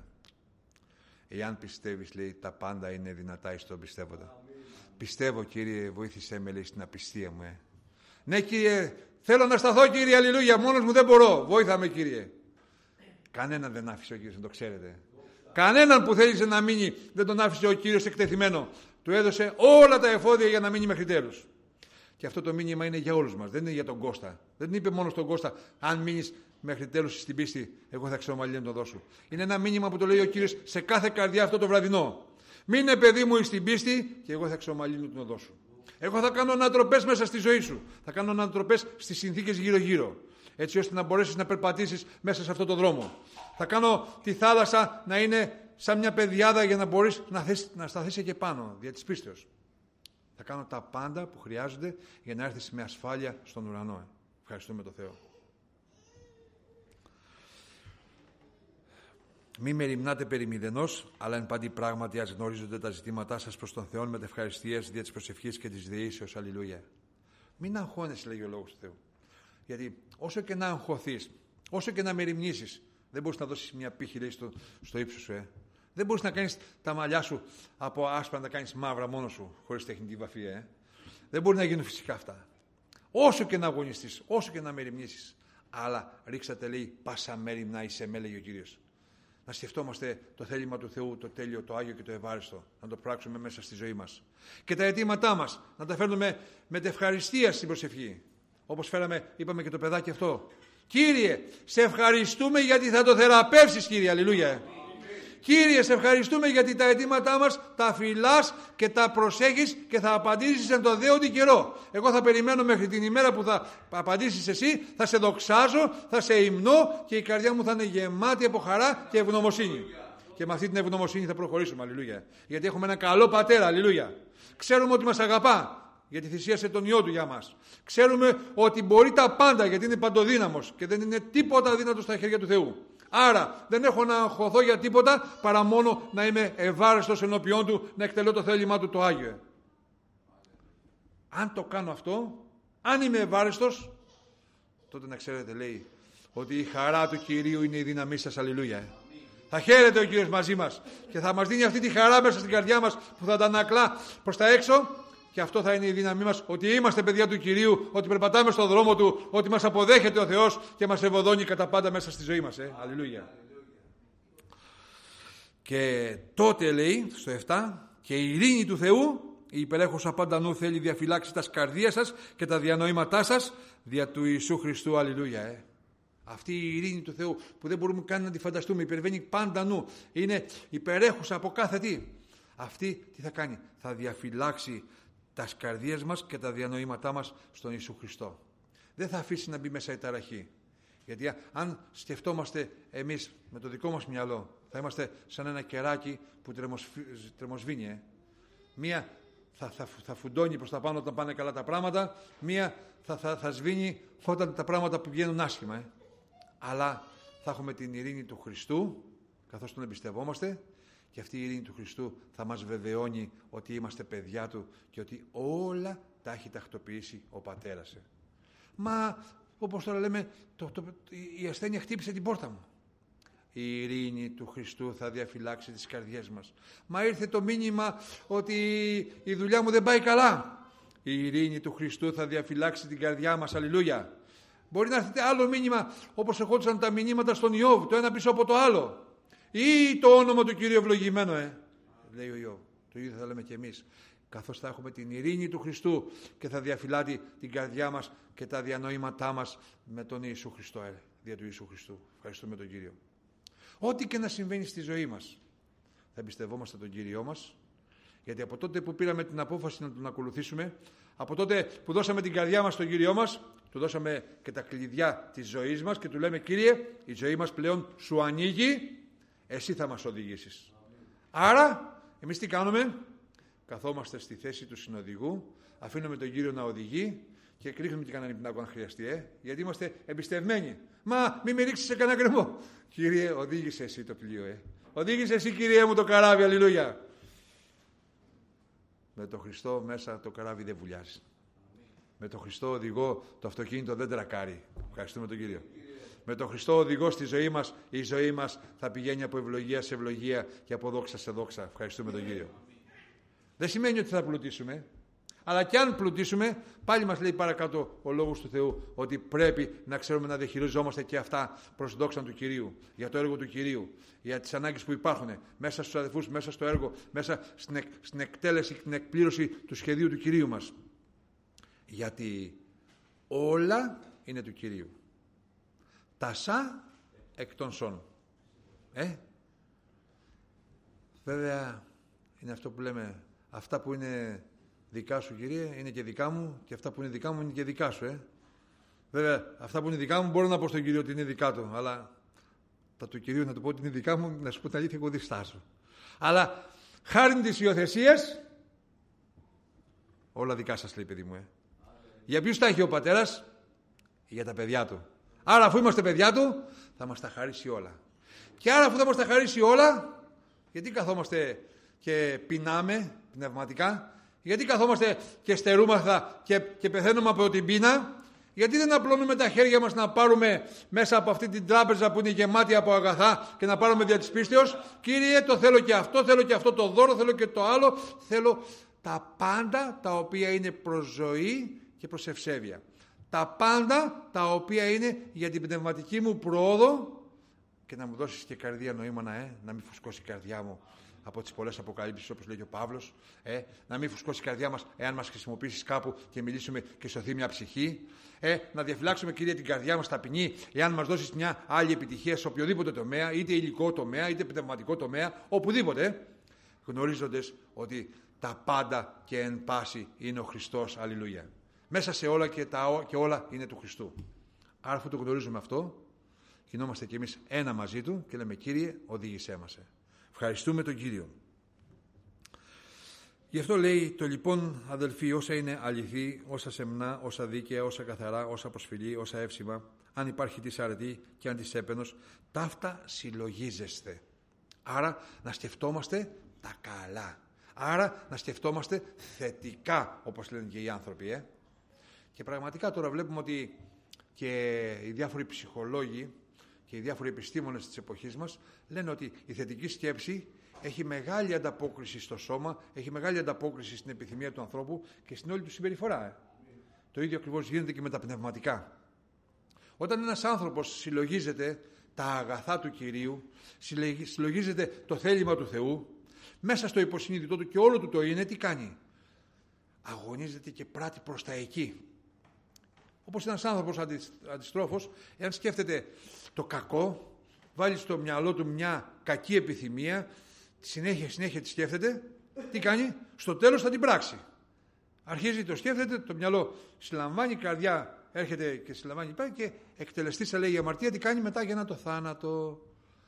Εάν πιστεύεις, λέει, τα πάντα είναι δυνατά εις τον πιστεύοντα. Πιστεύω, Κύριε, βοήθησέ με, λέει, στην απιστία μου. Ε. Ναι, Κύριε, θέλω να σταθώ, Κύριε, αλληλούια, μόνος μου δεν μπορώ. Βόηθαμε, Κύριε. Κανέναν δεν άφησε ο Κύριος, να το ξέρετε. Κανέναν που θέλησε να μείνει δεν τον άφησε ο Κύριος εκτεθειμένο. Του έδωσε όλα τα εφόδια για να μείνει μέχρι τέλους. Και αυτό το μήνυμα είναι για όλους μας. Δεν είναι για τον Κώστα. Δεν είπε μόνο στον Κώστα, αν μείνεις μέχρι τέλους στην πίστη, εγώ θα ξεομαλύνω το δώσου. Είναι ένα μήνυμα που το λέει ο Κύριος σε κάθε καρδιά αυτό το βραδινό. Μείνε, παιδί μου, στην πίστη και εγώ θα ξεομαλύνω την οδό σου. Εγώ θα κάνω ανατροπές μέσα στη ζωή σου. Θα κάνω ανατροπές στις συνθήκες γύρω-γύρω. Έτσι ώστε να μπορέσεις να περπατήσεις μέσα σε αυτόν τον δρόμο. Θα κάνω τη θάλασσα να είναι σαν μια πεδιάδα για να μπορείς να, θες, να σταθείς εκεί πάνω, δια της πίστεως. Θα κάνω τα πάντα που χρειάζονται για να έρθεις με ασφάλεια στον ουρανό. Ευχαριστούμε τον Θεό. Μη μεριμνάτε περί μηδενός, αλλά εν παντή πράγματι ας γνωρίζονται τα ζητήματά σας προς τον Θεό με ευχαριστίες δια της προσευχής και της δεήσεως. Αλληλούια. Μην αγχώνεσαι, λέγει ο Λόγος του Θεού. Γιατί όσο και να αγχωθείς, όσο και να μεριμνήσεις, δεν μπορείς να δώσεις μια πύχη, λέει, στο, στο ύψος σου. Ε. Δεν μπορείς να κάνεις τα μαλλιά σου από άσπρα να τα κάνεις μαύρα μόνος σου, χωρίς τεχνητή βαφή. Ε. Δεν μπορεί να γίνουν φυσικά αυτά. Όσο και να αγωνιστείς, όσο και να μεριμνήσεις. Αλλά ρίξατε, λέει, πάσα μέριμνα εις εμέ, λέγει ο Κύριος. Να σκεφτόμαστε το θέλημα του Θεού, το τέλειο, το Άγιο και το ευάριστο. Να το πράξουμε μέσα στη ζωή μας. Και τα αιτήματά μας να τα φέρνουμε με ευχαριστία στην προσευχή. Όπως φέραμε, είπαμε και το παιδάκι αυτό. Κύριε, σε ευχαριστούμε γιατί θα το θεραπεύσεις, Κύριε. Αλληλούια. Κύριε, σε ευχαριστούμε γιατί τα αιτήματά μας τα φυλάς και τα προσέχεις και θα απαντήσεις εν το δέοντι καιρό. Εγώ θα περιμένω μέχρι την ημέρα που θα απαντήσεις εσύ, θα σε δοξάζω, θα σε υμνώ και η καρδιά μου θα είναι γεμάτη από χαρά και ευγνωμοσύνη. Και με αυτή την ευγνωμοσύνη θα προχωρήσουμε, αλληλούια. Γιατί έχουμε ένα καλό πατέρα, αλληλούια. Ξέρουμε ότι μας αγαπά, γιατί θυσίασε τον Υιό Του για μας. Ξέρουμε ότι μπορεί τα πάντα, γιατί είναι παντοδύναμος και δεν είναι τίποτα αδύνατο στα χέρια του Θεού. Άρα δεν έχω να αγχωθώ για τίποτα παρά μόνο να είμαι ευάρεστος ενώπιόν Του, να εκτελώ το θέλημά Του το Άγιο. Αν το κάνω αυτό, αν είμαι ευάρεστος, τότε να ξέρετε, λέει, ότι η χαρά του Κυρίου είναι η δύναμή σας. Αλληλούια. Θα χαίρεται ο Κύριος μαζί μας και θα μας δίνει αυτή τη χαρά μέσα στην καρδιά μας που θα τα ανακλά προς τα έξω. Και αυτό θα είναι η δύναμή μας, ότι είμαστε παιδιά του Κυρίου, ότι περπατάμε στον δρόμο Του, ότι μας αποδέχεται ο Θεός και μας ευωδώνει κατά πάντα μέσα στη ζωή μας. Ε. Αλληλούια. Και τότε, λέει στο επτά, και η ειρήνη του Θεού, η υπερέχουσα πάντα νου, θέλει διαφυλάξει τα σκαρδία σας και τα διανοήματά σας δια του Ιησού Χριστού. Αλληλούια. Ε. Αυτή η ειρήνη του Θεού που δεν μπορούμε καν να τη φανταστούμε, υπερβαίνει πάντα νου, είναι υπερέχουσα από κάθε τι. Αυτή τι θα κάνει? Θα διαφυλάξει τα σκαρδίες μας και τα διανοήματά μας στον Ιησού Χριστό. Δεν θα αφήσει να μπει μέσα η ταραχή. Γιατί αν σκεφτόμαστε εμείς με το δικό μας μυαλό, θα είμαστε σαν ένα κεράκι που τρεμοσβήνει. Ε. Μία θα, θα, θα φουντώνει προς τα πάνω όταν πάνε καλά τα πράγματα, μία θα, θα, θα σβήνει όταν τα πράγματα που βγαίνουν άσχημα. Ε. Αλλά θα έχουμε την ειρήνη του Χριστού, καθώς τον εμπιστευόμαστε, και αυτή η ειρήνη του Χριστού θα μας βεβαιώνει ότι είμαστε παιδιά Του και ότι όλα τα έχει τακτοποιήσει ο Πατέρας. Μα, όπως τώρα λέμε, το, το, η ασθένεια χτύπησε την πόρτα μου. Η ειρήνη του Χριστού θα διαφυλάξει τις καρδιές μας. Μα ήρθε το μήνυμα ότι η δουλειά μου δεν πάει καλά. Η ειρήνη του Χριστού θα διαφυλάξει την καρδιά μας. Αλληλούια. Μπορεί να έρθετε άλλο μήνυμα, όπως ερχόντουσαν τα μηνύματα στον Ιώβ, το ένα πίσω από το άλλο. Ή το όνομα του Κυρίου ευλογημένο, ε, λέει ο Ιώβ. Το ίδιο θα λέμε και εμείς. Καθώς θα έχουμε την ειρήνη του Χριστού και θα διαφυλάτει την καρδιά μας και τα διανοήματά μας με τον Ιησού Χριστό, ε, δια του Ιησού Χριστού. Ευχαριστούμε τον Κύριο. Ό,τι και να συμβαίνει στη ζωή μας, θα εμπιστευόμαστε τον Κύριό μας, γιατί από τότε που πήραμε την απόφαση να τον ακολουθήσουμε, από τότε που δώσαμε την καρδιά μας στον Κύριό μας, του δώσαμε και τα κλειδιά της ζωής μας και του λέμε: Κύριε, η ζωή μας πλέον σου ανοίγει. Εσύ θα μας οδηγήσεις. Άρα, εμείς τι κάνουμε? Καθόμαστε στη θέση του συνοδηγού, αφήνουμε τον Κύριο να οδηγεί και ρίχνουμε και κανέναν υπνάκο αν χρειαστεί, ε, γιατί είμαστε εμπιστευμένοι. Μα μη με ρίξεις σε κανένα γκρεμό. Κύριε, οδήγησε εσύ το πλοίο, ε. Οδήγησε εσύ, Κύριε μου, το καράβι, αλληλούια. Με τον Χριστό μέσα το καράβι δεν βουλιάζει. Με τον Χριστό οδηγό το αυτοκίνητο δεν τρακάρει. Ευχαριστούμε τον Κύριο. Με τον Χριστό οδηγό στη ζωή μας, η ζωή μας θα πηγαίνει από ευλογία σε ευλογία και από δόξα σε δόξα. Ευχαριστούμε τον Κύριο. Δεν σημαίνει ότι θα πλουτίσουμε, αλλά και αν πλουτίσουμε, πάλι μας λέει παρακάτω ο Λόγος του Θεού ότι πρέπει να ξέρουμε να διαχειριζόμαστε και αυτά προς δόξα του Κυρίου, για το έργο του Κυρίου, για τις ανάγκες που υπάρχουν μέσα στους αδελφούς, μέσα στο έργο, μέσα στην, εκ, στην εκτέλεση και την εκπλήρωση του σχεδίου του Κυρίου μας. Γιατί όλα είναι του Κυρίου. Τα σα εκ των σών. Ε? Βέβαια είναι αυτό που λέμε, αυτά που είναι δικά σου, Κύριε, είναι και δικά μου, και αυτά που είναι δικά μου είναι και δικά σου. Ε? Βέβαια αυτά που είναι δικά μου μπορώ να πω στον Κύριο ότι είναι δικά του, αλλά τα του Κυρίου να του πω ότι είναι δικά μου, να σου πω την αλήθεια, εγώ διστάζω. Αλλά χάριν της υιοθεσίας, όλα δικά σας, λέει, παιδί μου. Ε? Για ποιους τα έχει ο Πατέρας? Για τα παιδιά του. Άρα αφού είμαστε παιδιά του, θα μας τα χαρίσει όλα. Και άρα αφού θα μας τα χαρίσει όλα, γιατί καθόμαστε και πεινάμε πνευματικά, γιατί καθόμαστε και στερούμαθα και, και πεθαίνουμε από την πείνα, γιατί δεν απλώνουμε τα χέρια μας να πάρουμε μέσα από αυτή την τράπεζα που είναι γεμάτη από αγαθά και να πάρουμε δια της πίστεως, Κύριε, το θέλω και αυτό, θέλω και αυτό το δώρο, θέλω και το άλλο, θέλω τα πάντα τα οποία είναι προς ζωή και προς ευσέβεια. Τα πάντα τα οποία είναι για την πνευματική μου πρόοδο και να μου δώσεις και καρδία νοήμωνα, ε, να μην φουσκώσει η καρδιά μου από τις πολλές αποκαλύψεις, όπως λέει και ο Παύλος, ε, να μην φουσκώσει η καρδιά μας εάν μας χρησιμοποιήσεις κάπου και μιλήσουμε και σωθεί μια ψυχή, ε, να διαφυλάξουμε, Κύριε, την καρδιά μας ταπεινή εάν μας δώσεις μια άλλη επιτυχία σε οποιοδήποτε τομέα, είτε υλικό τομέα, είτε πνευματικό τομέα, οπουδήποτε, ε, γνωρίζοντας ότι τα πάντα και εν πάση είναι ο Χριστός, αλληλούια. Μέσα σε όλα και, τα, και όλα είναι του Χριστού. Άρα αφού το γνωρίζουμε αυτό, γινόμαστε κι εμείς ένα μαζί Του και λέμε, Κύριε, οδήγησέ μας. Ευχαριστούμε τον Κύριο. Γι' αυτό λέει το λοιπόν, αδελφοί, όσα είναι αληθή, όσα σεμνά, όσα δίκαια, όσα καθαρά, όσα προσφυλή, όσα εύσημα, αν υπάρχει της αρετή και αν της έπαινος, ταύτα συλλογίζεστε. Άρα να σκεφτόμαστε τα καλά. Άρα να σκεφτόμαστε θετικά, όπως λένε και οι άνθρωποι. Ε? Και πραγματικά τώρα βλέπουμε ότι και οι διάφοροι ψυχολόγοι και οι διάφοροι επιστήμονες της εποχής μας λένε ότι η θετική σκέψη έχει μεγάλη ανταπόκριση στο σώμα, έχει μεγάλη ανταπόκριση στην επιθυμία του ανθρώπου και στην όλη του συμπεριφορά. Ε. Το ίδιο ακριβώς γίνεται και με τα πνευματικά. Όταν ένας άνθρωπος συλλογίζεται τα αγαθά του Κυρίου, συλλογίζεται το θέλημα του Θεού, μέσα στο υποσυνείδητό του και όλο του το είναι, τι κάνει? Αγωνίζεται και πράττει προς τα εκεί. Όπως ένας άνθρωπος αντι, αντιστρόφος, εάν σκέφτεται το κακό, βάλει στο μυαλό του μια κακή επιθυμία, συνέχεια συνέχεια τη σκέφτεται, τι κάνει? Στο τέλος θα την πράξει. Αρχίζει, το σκέφτεται, το μυαλό συλλαμβάνει, η καρδιά έρχεται και συλλαμβάνει πάει και εκτελεστής, θα λέει η αμαρτία, τι κάνει μετά? για να το θάνατο.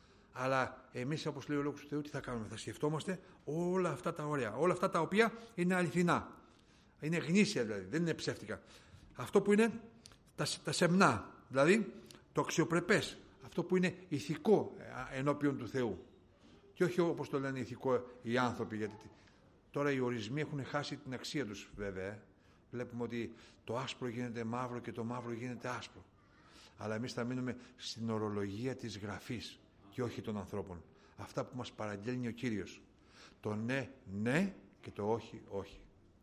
Αλλά εμείς, όπως λέει ο Λόγος του Θεού, τι θα κάνουμε? Θα σκεφτόμαστε όλα αυτά τα ωραία, όλα αυτά τα οποία είναι αληθινά. Είναι γνήσια δηλαδή, δεν είναι ψεύτικα. Αυτό που είναι τα, τα σεμνά, δηλαδή το αξιοπρεπές, αυτό που είναι ηθικό ενώπιον του Θεού. Και όχι όπως το λένε ηθικό οι άνθρωποι, γιατί τώρα οι ορισμοί έχουν χάσει την αξία τους βέβαια. Βλέπουμε ότι το άσπρο γίνεται μαύρο και το μαύρο γίνεται άσπρο. Αλλά εμείς θα μείνουμε στην ορολογία της Γραφής και όχι των ανθρώπων. Αυτά που μας παραγγέλνει ο Κύριος. Το ναι, ναι και το όχι, όχι.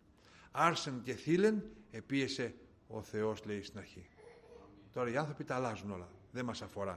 Άρσεν και θύλεν επίεσε ο Θεός, λέει στην αρχή. Τώρα οι άνθρωποι τα αλλάζουν όλα. Δεν μας αφορά.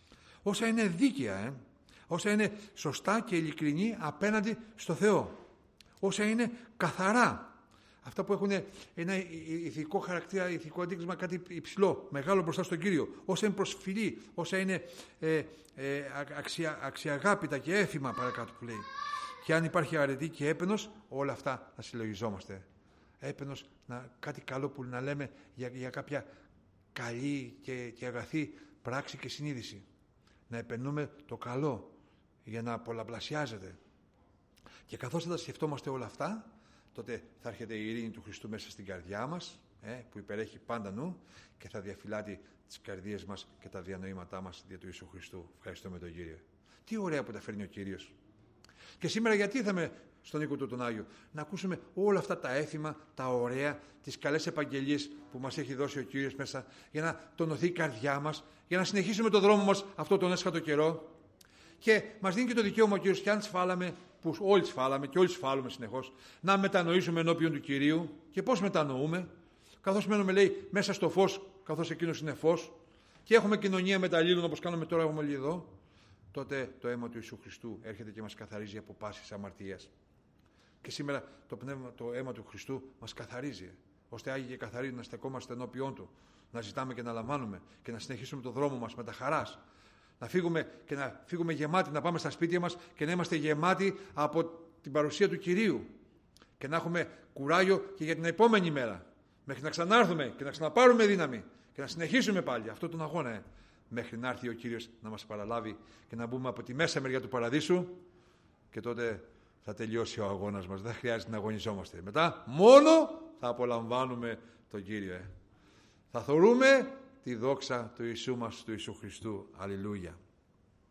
Όσα είναι δίκαια, ε? όσα είναι σωστά και ειλικρινή απέναντι στο Θεό. Όσα είναι καθαρά. Αυτά που έχουν ένα ηθικό χαρακτήρα, ηθικό αντίκρισμα, κάτι υψηλό, μεγάλο μπροστά στον Κύριο. Όσα είναι προσφυλή, όσα είναι ε, ε, αξια, αξιαγάπητα και έφημα, παρακάτω που λέει. Και αν υπάρχει αρετή και έπαινος, όλα αυτά να συλλογιζόμαστε. Έπαινος, να, κάτι καλό που να λέμε για, για κάποια καλή και, και αγαθή πράξη και συνείδηση. Να επενούμε το καλό για να πολλαπλασιάζεται. Και καθώς θα τα σκεφτόμαστε όλα αυτά, τότε θα έρχεται η ειρήνη του Χριστού μέσα στην καρδιά μας, ε, που υπερέχει πάντα νου, και θα διαφυλάτει τις καρδίες μας και τα διανοήματά μας δια του Ιησού Χριστού. Ευχαριστούμε τον Κύριο. Τι ωραία που τα φέρνει ο Κύριος. Και σήμερα γιατί ήρθαμε στον οίκο του τον Άγιο? Να ακούσουμε όλα αυτά τα έθιμα, τα ωραία, τις καλές επαγγελίες που μας έχει δώσει ο Κύριος μέσα, για να τονωθεί η καρδιά μας, για να συνεχίσουμε τον δρόμο μας αυτό τον έσχατο καιρό. Και μας δίνει και το δικαίωμα ο Κύριος, και αν σφάλαμε, που όλοι σφάλαμε και όλοι σφάλουμε συνεχώς, να μετανοήσουμε ενώπιον του Κυρίου. Και πώς μετανοούμε? Καθώς μένουμε, λέει, μέσα στο φως, καθώς εκείνος είναι φως, και έχουμε κοινωνία με τα αλλήλων, όπως κάνουμε τώρα όλοι εδώ, τότε το αίμα του Ιησού Χριστού έρχεται και μας καθαρίζει από πάσης αμαρτίας. Και σήμερα το, πνεύμα, το αίμα του Χριστού μας καθαρίζει, ώστε άγιοι και καθαροί να στεκόμαστε ενώπιον Του, να ζητάμε και να λαμβάνουμε και να συνεχίσουμε τον δρόμο μας με τα χαράς. Να φύγουμε και να φύγουμε γεμάτοι, να πάμε στα σπίτια μας και να είμαστε γεμάτοι από την παρουσία του Κυρίου. Και να έχουμε κουράγιο και για την επόμενη μέρα. Μέχρι να ξανάρθουμε και να ξαναπάρουμε δύναμη και να συνεχίσουμε πάλι αυτόν τον αγώνα. Ε, μέχρι να έρθει ο Κύριος να μας παραλάβει και να μπούμε από τη μέσα μεριά του παραδείσου, και τότε θα τελειώσει ο αγώνας μας. Δεν χρειάζεται να αγωνιζόμαστε. Μετά μόνο θα απολαμβάνουμε τον Κύριο. Ε. Θα θωρούμε τη δόξα του Ιησού μας, του Ιησού Χριστού. Αλληλούια.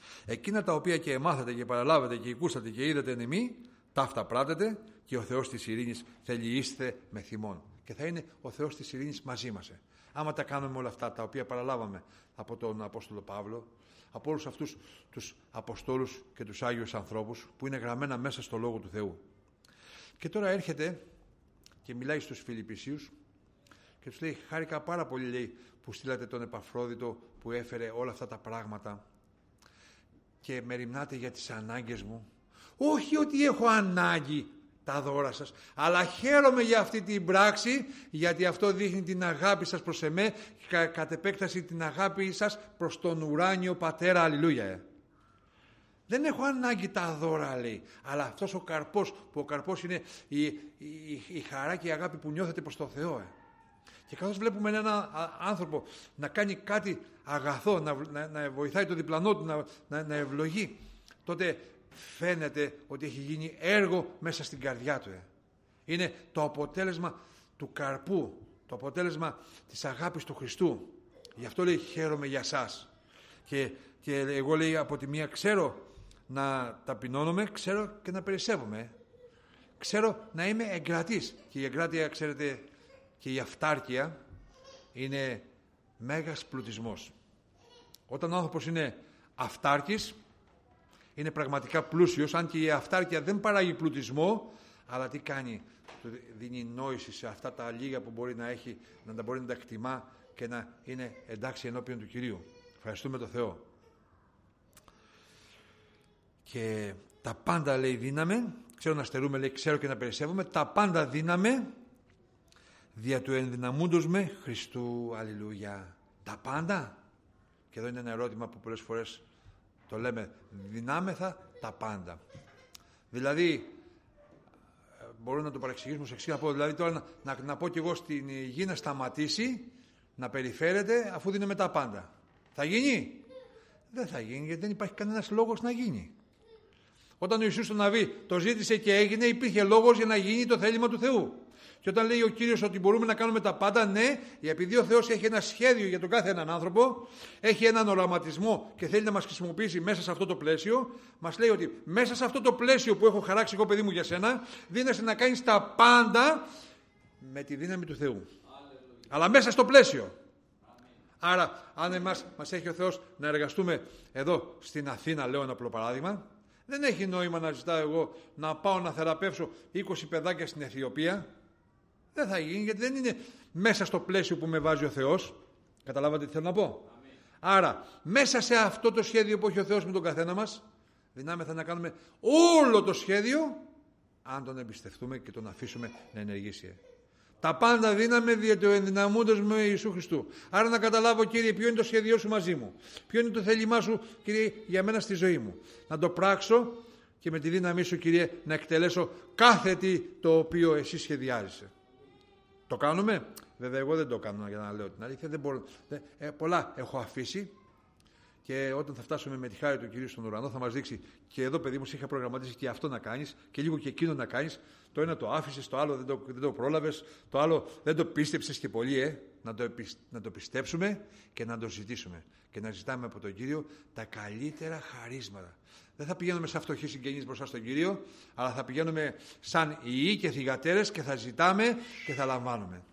Εκείνα τα οποία και εμάθατε και παραλάβατε και ακούσατε και είδατε εν εμεί, ταύτα πράτετε, και ο Θεός της ειρήνης θελιείστε με θυμών. Και θα είναι ο Θεός της ειρήνης μαζί μας. Ε. Άμα τα κάνουμε όλα αυτά τα οποία παραλάβαμε από τον Απόστολο Παύλο, από όλους αυτούς τους Αποστόλους και τους Άγιους ανθρώπους που είναι γραμμένα μέσα στο Λόγο του Θεού. Και τώρα έρχεται και μιλάει στους Φιλιππισίους και τους λέει: χάρηκα πάρα πολύ, λέει, που στείλατε τον Επαφρόδιτο που έφερε όλα αυτά τα πράγματα και μεριμνάτε για τις ανάγκες μου. Όχι ότι έχω ανάγκη τα δώρα σας, αλλά χαίρομαι για αυτή την πράξη, γιατί αυτό δείχνει την αγάπη σας προς εμέ και κατ' επέκταση την αγάπη σας προς τον ουράνιο Πατέρα. Αλληλούια. Ε. Δεν έχω ανάγκη τα δώρα, λέει, αλλά αυτός ο καρπός, που ο καρπός είναι η, η, η χαρά και η αγάπη που νιώθετε προς τον Θεό. Ε. Και καθώς βλέπουμε έναν άνθρωπο να κάνει κάτι αγαθό, να, να, να βοηθάει το διπλανό του, να, να, να ευλογεί, τότε φαίνεται ότι έχει γίνει έργο μέσα στην καρδιά του. Ε. Είναι το αποτέλεσμα του καρπού, το αποτέλεσμα της αγάπης του Χριστού. Γι' αυτό λέει: χαίρομαι για σας. Και, και εγώ, λέει, από τη μία ξέρω να ταπεινώνομαι, ξέρω και να περισσεύομαι. Ε. Ξέρω να είμαι εγκρατής. Και η εγκράτεια, ξέρετε, και η αυτάρκεια είναι μέγας πλουτισμός. Όταν ο άνθρωπος είναι αυτάρκης, είναι πραγματικά πλούσιος, αν και η αυτάρκεια δεν παράγει πλουτισμό, αλλά τι κάνει? Του δίνει νόηση σε αυτά τα λίγα που μπορεί να έχει, να τα μπορεί να τα εκτιμά και να είναι εντάξει ενώπιον του Κυρίου. Ευχαριστούμε τον Θεό. Και τα πάντα, λέει, δύναμε, ξέρω να στερούμε, λέει, ξέρω και να περισσεύουμε, τα πάντα δύναμε δια του ενδυναμούντος με Χριστού. Αλληλούια. Τα πάντα. Και εδώ είναι ένα ερώτημα που πολλές φορές το λέμε: δυνάμεθα τα πάντα. Δηλαδή, μπορώ να το παρεξηγήσουμε σε εξής, να πω, δηλαδή τώρα να, να, να πω κι εγώ στην γη να σταματήσει, να περιφέρεται, αφού δίνουμε τα πάντα. Θα γίνει? Δεν θα γίνει, γιατί δεν υπάρχει κανένας λόγος να γίνει. Όταν ο Ιησούς στον Ναβί το ζήτησε και έγινε, υπήρχε λόγος για να γίνει το θέλημα του Θεού. Και όταν λέει ο Κύριος ότι μπορούμε να κάνουμε τα πάντα, ναι, επειδή ο Θεός έχει ένα σχέδιο για τον κάθε έναν άνθρωπο, έχει έναν οραματισμό και θέλει να μας χρησιμοποιήσει μέσα σε αυτό το πλαίσιο, μας λέει ότι μέσα σε αυτό το πλαίσιο που έχω χαράξει εγώ, παιδί μου, για σένα, δίνεσαι να κάνεις τα πάντα με τη δύναμη του Θεού. Alleluia. Αλλά μέσα στο πλαίσιο. Amen. Άρα, αν εμάς μας έχει ο Θεός να εργαστούμε εδώ στην Αθήνα, λέω ένα απλό παράδειγμα, δεν έχει νόημα να ζητάω εγώ να πάω να θεραπεύσω είκοσι παιδάκια στην Αιθιοπία. Δεν θα γίνει, γιατί δεν είναι μέσα στο πλαίσιο που με βάζει ο Θεός. Καταλάβατε τι θέλω να πω? Αμήν. Άρα, μέσα σε αυτό το σχέδιο που έχει ο Θεός με τον καθένα μας, δυνάμεθα να κάνουμε όλο το σχέδιο, αν τον εμπιστευτούμε και τον αφήσουμε να ενεργήσει. Τα πάντα δύναμε δια του ενδυναμούντος με Ιησού Χριστού. Άρα να καταλάβω, Κύριε, ποιο είναι το σχέδιό σου μαζί μου. Ποιο είναι το θέλημά σου, Κύριε, για μένα στη ζωή μου. Να το πράξω και με τη δύναμή σου, Κύριε, να εκτελέσω κάθε τι το οποίο εσύ σχεδιάζεσαι. Το κάνουμε? Βέβαια, εγώ δεν το κάνω, για να λέω την αλήθεια. Δεν μπορώ, δεν, ε, πολλά έχω αφήσει και όταν θα φτάσουμε με τη χάρη του Κυρίου στον ουρανό θα μας δείξει: και εδώ, παιδί μου, σε είχα προγραμματίσει και αυτό να κάνεις και λίγο και εκείνο να κάνεις. Το ένα το άφησες, το άλλο δεν το, δεν το πρόλαβες, το άλλο δεν το πίστεψες και πολύ. Ε. Να, το, να το πιστέψουμε και να το ζητήσουμε. Και να ζητάμε από τον Κύριο τα καλύτερα χαρίσματα. Δεν θα πηγαίνουμε σαν φτωχοί συγγενείς μπροστά στον Κύριο, αλλά θα πηγαίνουμε σαν ιοί και θυγατέρες και θα ζητάμε και θα λαμβάνουμε.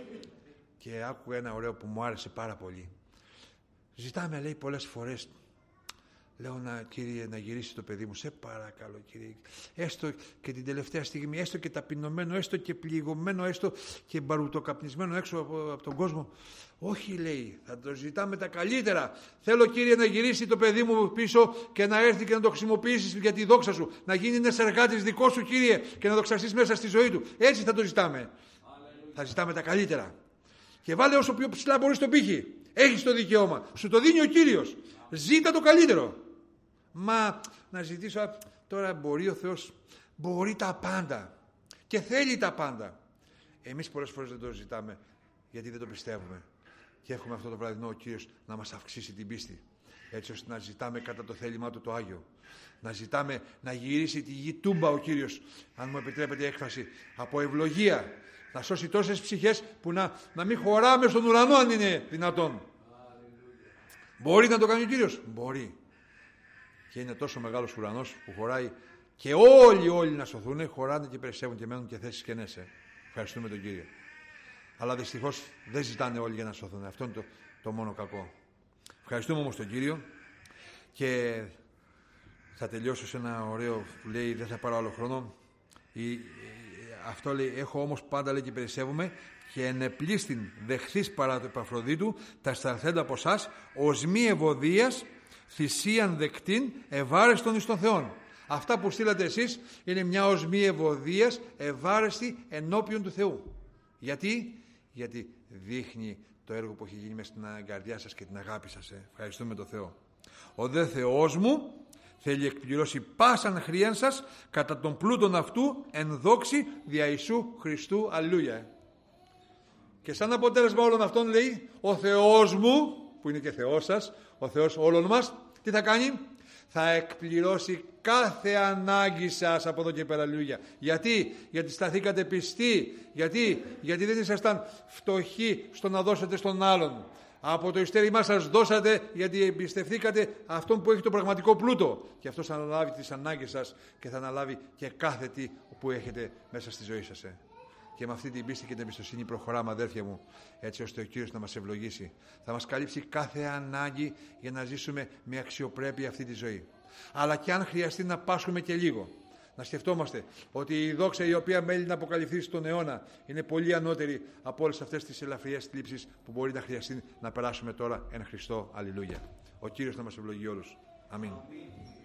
Και άκουγα ένα ωραίο που μου άρεσε πάρα πολύ. Ζητάμε, λέει, πολλές φορές. Λέω, να, Κύριε, να γυρίσει το παιδί μου, σε παρακαλώ, Κύριε, έστω και την τελευταία στιγμή, έστω και ταπεινωμένο, έστω και πληγωμένο, έστω και μπαρουτοκαπνισμένο έξω από, από τον κόσμο. Όχι, λέει, θα το ζητάμε τα καλύτερα. Θέλω, Κύριε, να γυρίσει το παιδί μου πίσω και να έρθει και να το χρησιμοποιήσεις για τη δόξα σου. Να γίνει ένας εργάτης δικός σου, Κύριε, και να δοξαστείς μέσα στη ζωή του. Έτσι θα το ζητάμε. Alleluia. Θα ζητάμε τα καλύτερα. Και βάλε όσο πιο ψηλά μπορείς τον πύχη. Έχεις το δικαίωμα. Σου το δίνει ο Κύριος. Ζήτα το καλύτερο. Μα να ζητήσω τώρα, μπορεί ο Θεός? Μπορεί τα πάντα. Και θέλει τα πάντα. Εμείς πολλές φορές δεν το ζητάμε, γιατί δεν το πιστεύουμε. Και έχουμε αυτό το βραδινό ο Κύριος να μας αυξήσει την πίστη. Έτσι ώστε να ζητάμε κατά το θέλημά του το Άγιο. Να ζητάμε να γυρίσει τη γη τούμπα ο Κύριος, αν μου επιτρέπετε η έκφραση, από ευλογία. Να σώσει τόσες ψυχές που να, να μην χωράμε στον ουρανό, αν είναι δυνατόν. Μπορεί να το κάνει ο Κύριος? Μπορεί. και είναι τόσο μεγάλος ουρανός που χωράει και όλοι όλοι να σωθούν, χωράνε και περισσεύουν και μένουν και θέσεις κενές. Ε. Ευχαριστούμε τον Κύριο. Αλλά δυστυχώς δεν ζητάνε όλοι για να σωθούν. Αυτό είναι το, το μόνο κακό. Ευχαριστούμε όμως τον Κύριο και θα τελειώσω σε ένα ωραίο που λέει, δεν θα πάρω άλλο χρόνο. Η, αυτό λέει, έχω όμως πάντα λέει και περισσεύομαι και ενεπλίστην δεχθείς παρά του Επαφροδίτου τα σταλθέντα από εσάς ως μη ευωδίας θυσίαν δεκτήν ευάρεστον εις των Θεών. Αυτά που στείλατε εσείς είναι μια οσμή ευωδίας ευάρεστη ενώπιον του Θεού. Γιατί? Γιατί δείχνει το έργο που έχει γίνει μέσα στην καρδιά σας και την αγάπη σας. Ε. Ευχαριστούμε τον Θεό. Ο δε Θεός μου θέλει εκπληρώσει πάσαν χρειάν σας κατά τον πλούτον αυτού εν δόξη δια Ιησού Χριστού. Αλληλούια. Και σαν αποτέλεσμα όλων αυτών λέει, ο Θεός μου, που είναι και Θεός σας, ο Θεός όλων μας, τι θα κάνει? Θα εκπληρώσει κάθε ανάγκη σας από εδώ και πέρα. Αλληλούια. Γιατί? Γιατί σταθήκατε πιστοί. Γιατί? Γιατί δεν ήσασταν φτωχοί στο να δώσετε στον άλλον. Από το ειστέρημά σας δώσατε γιατί εμπιστευθήκατε αυτόν που έχει το πραγματικό πλούτο. Και αυτός θα αναλάβει τις ανάγκες σας και θα αναλάβει και κάθε τι που έχετε μέσα στη ζωή σας. Ε. Και με αυτή την πίστη και την εμπιστοσύνη προχωράμε, αδέρφια μου, έτσι ώστε ο Κύριος να μας ευλογήσει. Θα μας καλύψει κάθε ανάγκη για να ζήσουμε με αξιοπρέπεια αυτή τη ζωή. Αλλά και αν χρειαστεί να πάσχουμε και λίγο, να σκεφτόμαστε ότι η δόξα η οποία μέλει να αποκαλυφθεί στον αιώνα είναι πολύ ανώτερη από όλες αυτές τις ελαφριές θλίψεις που μπορεί να χρειαστεί να περάσουμε τώρα εν Χριστώ. Αλληλούια. Ο Κύριος να μας ευλογεί όλους. Αμήν.